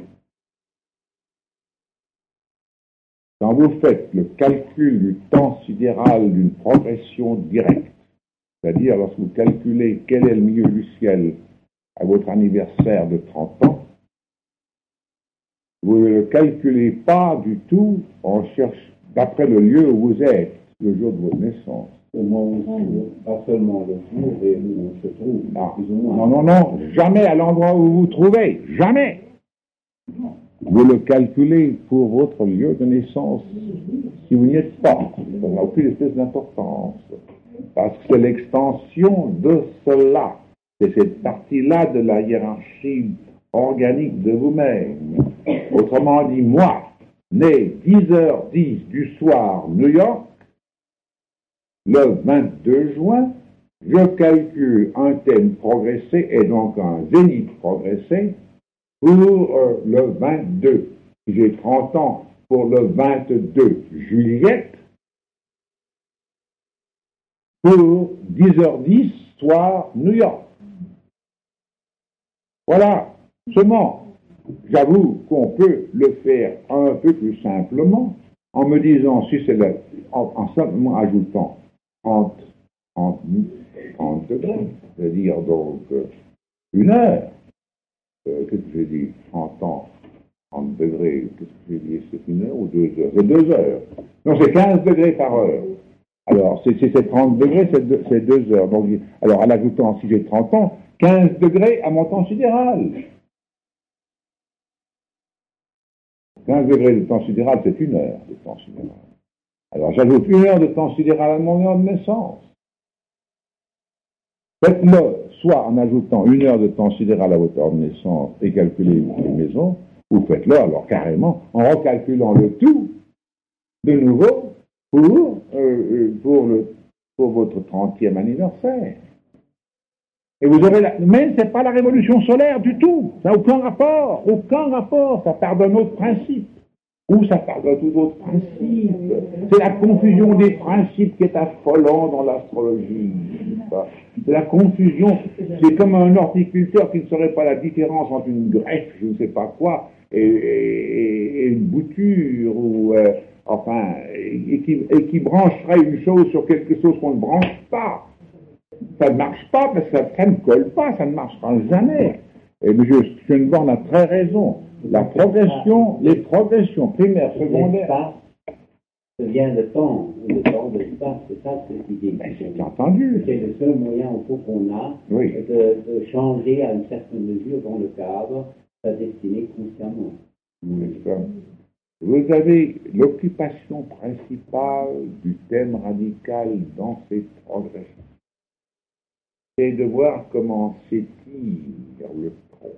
Quand vous faites le calcul du temps sidéral d'une progression directe, c'est-à-dire lorsque vous calculez quel est le milieu du ciel à votre anniversaire de trente ans, vous ne le calculez pas du tout en cherche d'après le lieu où vous êtes, le jour de votre naissance. Au moment où, pas seulement le jour et où on se trouve, Non, plus ou moins. non, non, non, jamais à l'endroit où vous vous trouvez, jamais. Vous le calculez pour votre lieu de naissance si vous n'y êtes pas. Ça n'a aucune espèce d'importance. Parce que c'est l'extension de cela. C'est cette partie-là de la hiérarchie organique de vous-même. Autrement dit, moi, né dix heures dix du soir, New York, le vingt-deux juin, je calcule un thème progressé et donc un zénith progressé pour euh, le vingt-deux. Si j'ai trente ans, pour le vingt-deux juillet, pour dix heures dix, soir, New York. Voilà, seulement, j'avoue qu'on peut le faire un peu plus simplement en me disant, si c'est le, en, en simplement ajoutant trente, trente, trente degrés, c'est-à-dire donc euh, une heure. Euh, qu'est-ce que j'ai dit? trente ans, trente degrés, qu'est-ce que j'ai dit? C'est une heure ou deux heures? C'est deux heures. Non, c'est quinze degrés par heure. Alors, si c'est, c'est trente degrés, c'est deux, c'est deux heures. Donc, alors, en ajoutant, si j'ai trente ans, quinze degrés à mon temps sidéral. quinze degrés de temps sidéral, c'est une heure de temps sidéral. Alors, j'ajoute une heure de temps sidéral à mon heure de naissance. Faites-le soit en ajoutant une heure de temps sidéral à votre heure de naissance et calculez les maisons, ou faites-le alors carrément en recalculant le tout de nouveau pour, euh, pour, le, pour votre trentième anniversaire. Et vous aurez la... Mais c'est pas la révolution solaire du tout. Ça n'a aucun rapport. Aucun rapport. Ça part d'un autre principe. Ou ça part d'un tout autre principe. C'est la confusion des principes qui est affolant dans l'astrologie. C'est la confusion. C'est comme un horticulteur qui ne saurait pas la différence entre une greffe, je ne sais pas quoi, et, et, et une bouture, ou euh, enfin, et qui, et qui brancherait une chose sur quelque chose qu'on ne branche pas. Ça ne marche pas parce que ça, ça ne colle pas, ça ne marchera jamais. Et M. Schoenborn a très raison. La progression, les progressions primaires, secondaires. Devient le temps, le temps de l'espace, c'est ça ce qui dit. C'est entendu. C'est le seul moyen au fond qu'on a oui. de, de changer à une certaine mesure dans le cadre sa destinée consciemment. Vous avez l'occupation principale du thème radical dans ces progressions. C'est de voir comment s'étire le tronc.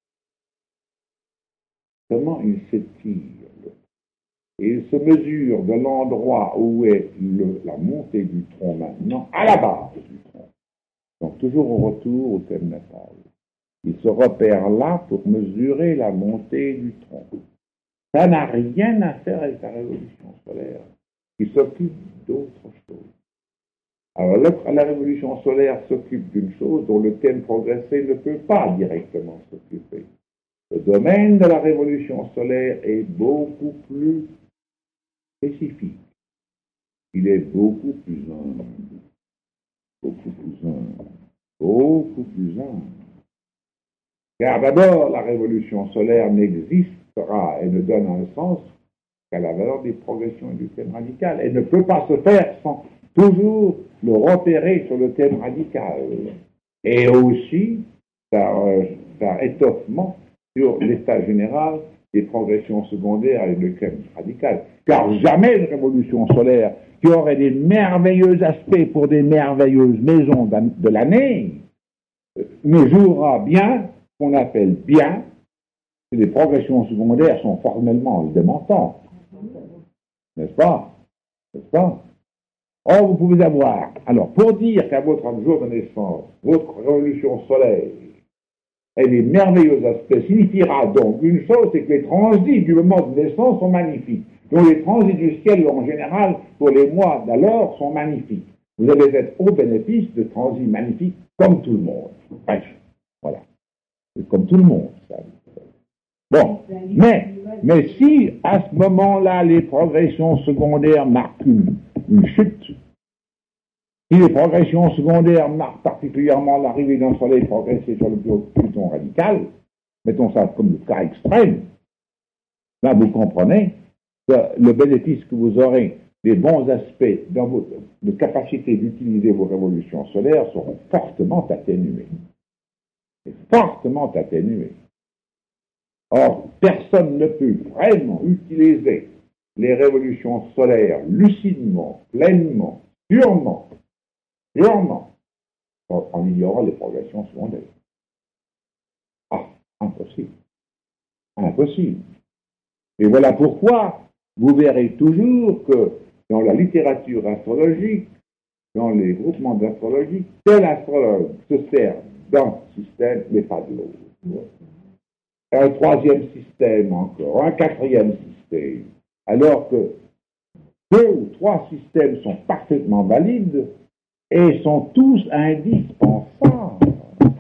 Comment il s'étire le tronc. Et il se mesure de l'endroit où est le, la montée du tronc maintenant, à la base du tronc. Donc toujours au retour au thème natal. Il se repère là pour mesurer la montée du tronc. Ça n'a rien à faire avec la révolution solaire, qui s'occupe d'autre chose. Alors là, la révolution solaire s'occupe d'une chose dont le thème progressé ne peut pas directement s'occuper. Le domaine de la révolution solaire est beaucoup plus spécifique. Il est beaucoup plus humble, beaucoup plus humble, beaucoup plus humble. Car d'abord, la révolution solaire n'existera et ne donne un sens qu'à la valeur des progressions et du thème radical. Elle ne peut pas se faire sans toujours le repérer sur le thème radical. Et aussi, par, euh, par étoffement sur l'état général des progressions secondaires et le thème radical. Car jamais une révolution solaire qui aurait des merveilleux aspects pour des merveilleuses maisons de l'année ne jouera bien, qu'on appelle bien, si les progressions secondaires sont formellement démentantes. N'est-ce pas? N'est-ce pas? Or, vous pouvez avoir, alors, pour dire qu'à votre jour de naissance, votre révolution solaire et les merveilleux aspects signifiera donc une chose, c'est que les transits du moment de naissance sont magnifiques. Donc les transits du ciel, en général, pour les mois d'alors, sont magnifiques. Vous allez être au bénéfice de transits magnifiques comme tout le monde. Bref, voilà. C'est comme tout le monde, ça. Bon, mais, mais si, à ce moment-là, les progressions secondaires marquent une, une chute, si les progressions secondaires marquent particulièrement l'arrivée d'un soleil progressé sur le Pluton radical, mettons ça comme le cas extrême, là vous comprenez que le bénéfice que vous aurez des bons aspects dans votre de capacité d'utiliser vos révolutions solaires seront fortement atténués. Et fortement atténués. Or, personne ne peut vraiment utiliser les révolutions solaires lucidement, pleinement, sûrement, sûrement, en ignorant les progressions secondaires. Ah, impossible. Impossible. Et voilà pourquoi vous verrez toujours que dans la littérature astrologique, dans les groupements d'astrologie, tel astrologue se sert d'un système, mais pas de l'autre. Un troisième système encore, un quatrième système, alors que deux ou trois systèmes sont parfaitement valides et sont tous indispensables.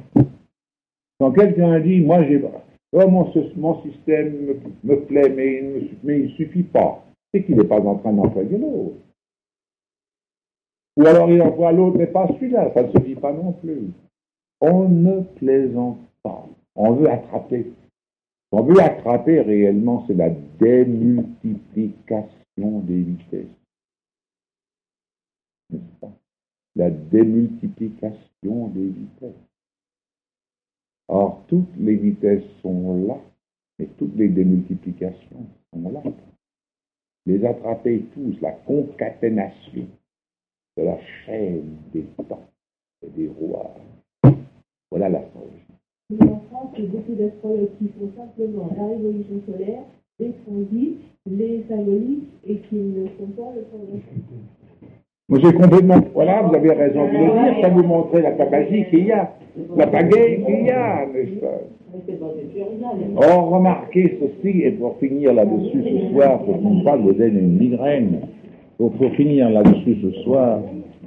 Quand quelqu'un dit, moi j'ai, oh, mon, mon système me, me plaît, mais, mais il ne suffit pas, c'est qu'il n'est pas en train d'employer l'autre. Ou alors il emploie l'autre, mais pas celui-là, ça ne suffit pas non plus. On ne plaisante pas, on veut attraper. Ce qu'on veut attraper réellement, c'est la démultiplication des vitesses. N'est-ce pas? La démultiplication des vitesses. Or, toutes les vitesses sont là, et toutes les démultiplications sont là. Les attraper tous, la concaténation de la chaîne des temps et des rois. Voilà l'astrologie. Mais en France, il y a beaucoup d'astrologues qui font simplement la révolution solaire, les transits, les symboliques et qui ne font pas le progrès. Moi, j'ai complètement. Voilà, vous avez raison de le dire, ça vous montre la capacité qu'il y a. la pagaie qu'il y a, n'est-ce pas? Or, remarquez ceci, et pour finir là-dessus ce soir, pour qu'on pas vous donne une migraine, pour, pour finir là-dessus ce soir,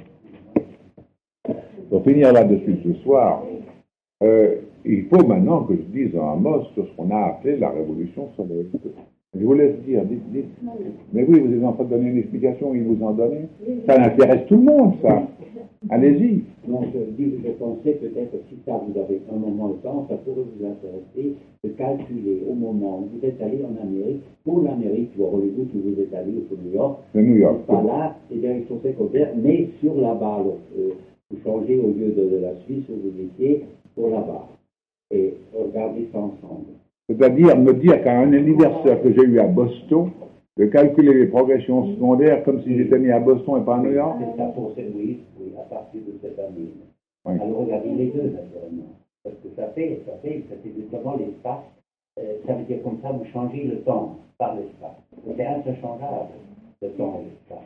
pour finir là-dessus ce soir, euh, il faut maintenant que je dise un mot sur ce qu'on a appelé la révolution solaire. Je vous laisse dire, dites, dites. Mais oui, vous êtes en train de donner une explication, ils vous en donnent. Ça intéresse tout le monde, ça. Allez-y. Non, je dis, je pensais peut-être, si ça vous avez un moment de temps, ça pourrait vous intéresser de calculer au moment où vous êtes allé en Amérique, pour l'Amérique, ou à Hollywood, où vous êtes allé, ou pour New York, de New York. pas là, les directions secondaires, mais sur la barre. Euh, vous changez au lieu de, de la Suisse où vous étiez, pour la barre. Et regardez ça ensemble. C'est-à-dire me dire qu'à un anniversaire que j'ai eu à Boston, de calculer les progressions secondaires comme si j'étais né à Boston et pas à New York. C'est ça pour cette oui, oui, à partir de cette année. Oui. Alors regardez les deux, naturellement. Parce que ça fait, ça fait, ça fait justement l'espace. Euh, ça veut dire comme ça, vous changez le temps par l'espace. C'est interchangeable, le temps et l'espace.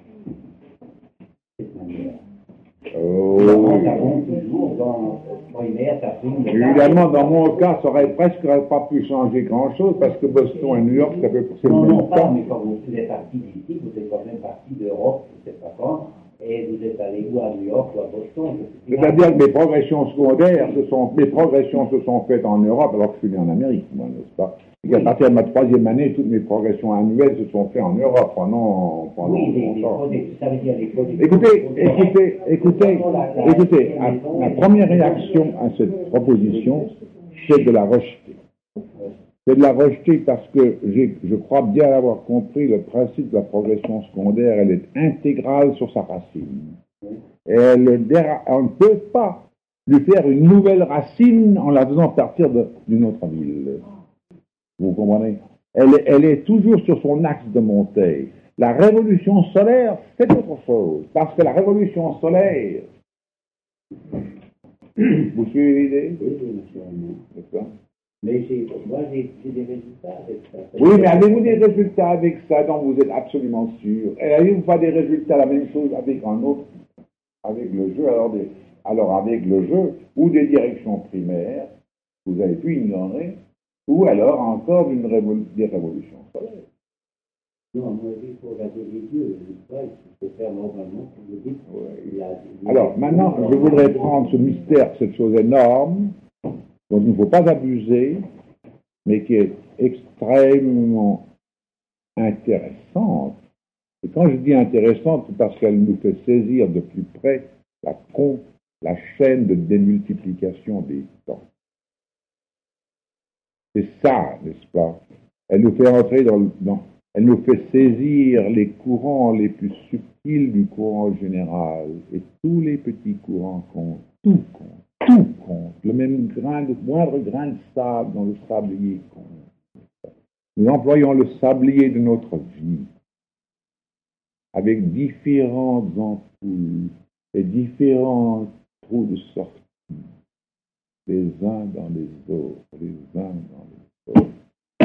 De cette manière. Oh, Ça compte toujours dans primaire, ça prime. Évidemment, dans mon cas, ça aurait presque pas pu changer grand-chose parce que Boston et New York, ça fait pour Non, le non, même pas, temps. mais quand vous êtes parti d'ici, vous êtes quand même parti d'Europe, je ne sais pas quand, et vous êtes allé où à New York ou à Boston. C'est-à-dire que mes progressions secondaires, se sont, mes progressions se sont faites en Europe alors que je suis né en Amérique, moi, n'est-ce pas? Et qu'à partir de ma troisième année, toutes mes progressions annuelles se sont faites en Europe pendant, pendant oui, les, les longtemps. projets, ça veut dire les projets. Écoutez, écoutez, écoutez, écoutez, ma première réaction à cette proposition, c'est de la rejeter. C'est de la rejeter parce que j'ai, je crois bien avoir compris le principe de la progression secondaire. Elle est intégrale sur sa racine. Et elle, on ne peut pas lui faire une nouvelle racine en la faisant partir de, d'une autre ville. Vous comprenez? Elle, elle est toujours sur son axe de montée. La révolution solaire, c'est autre chose. Parce que la révolution solaire... Vous suivez l'idée? Oui, oui, naturellement. D'accord. Mais j'ai, moi, j'ai, j'ai des résultats avec ça. Oui, mais avez-vous des résultats avec ça dont vous êtes absolument sûr? Et avez-vous pas des résultats, la même chose avec un autre, avec le jeu, alors, des, alors avec le jeu, ou des directions primaires, vous avez pu ignorer, ou alors encore une révol- des révolutions solaires. Non, à mon avis, il faut regarder les yeux. Il faut faire normalement, comme vous dites. Ouais. Il y a, il y a Alors, maintenant, je voudrais prendre ce mystère, cette chose énorme, dont il ne faut pas abuser, mais qui est extrêmement intéressante. Et quand je dis intéressante, c'est parce qu'elle nous fait saisir de plus près la, con, la chaîne de démultiplication des temps. C'est ça, n'est-ce pas? Elle nous fait entrer dans le... Dans, elle nous fait saisir les courants les plus subtils du courant général. Et tous les petits courants comptent. Tout compte. Tout compte. Le même grain, le moindre grain de sable dans le sablier compte. Nous employons le sablier de notre vie avec différentes ampoules et différents trous de sortie, les uns dans les autres, les uns dans les autres.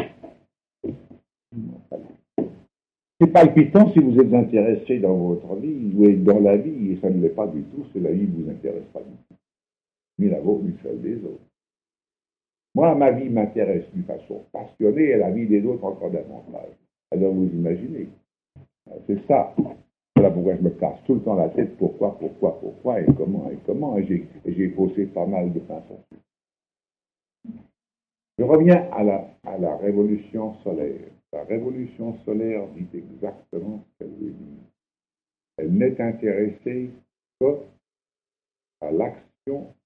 C'est palpitant si vous êtes intéressé dans votre vie, ou dans la vie, et ça ne l'est pas du tout, c'est la vie ne vous intéresse pas du tout. Ni la vôtre, ni celle des autres. Moi, ma vie m'intéresse d'une façon passionnée, et la vie des autres encore davantage. Alors vous imaginez. C'est ça. Voilà pourquoi je me casse tout le temps la tête, pourquoi, pourquoi, pourquoi, et comment, et comment, et j'ai, et j'ai posé pas mal de pinceaux. Je reviens à la, à la révolution solaire. La révolution solaire dit exactement ce qu'elle veut dire. Elle n'est intéressée qu'à l'action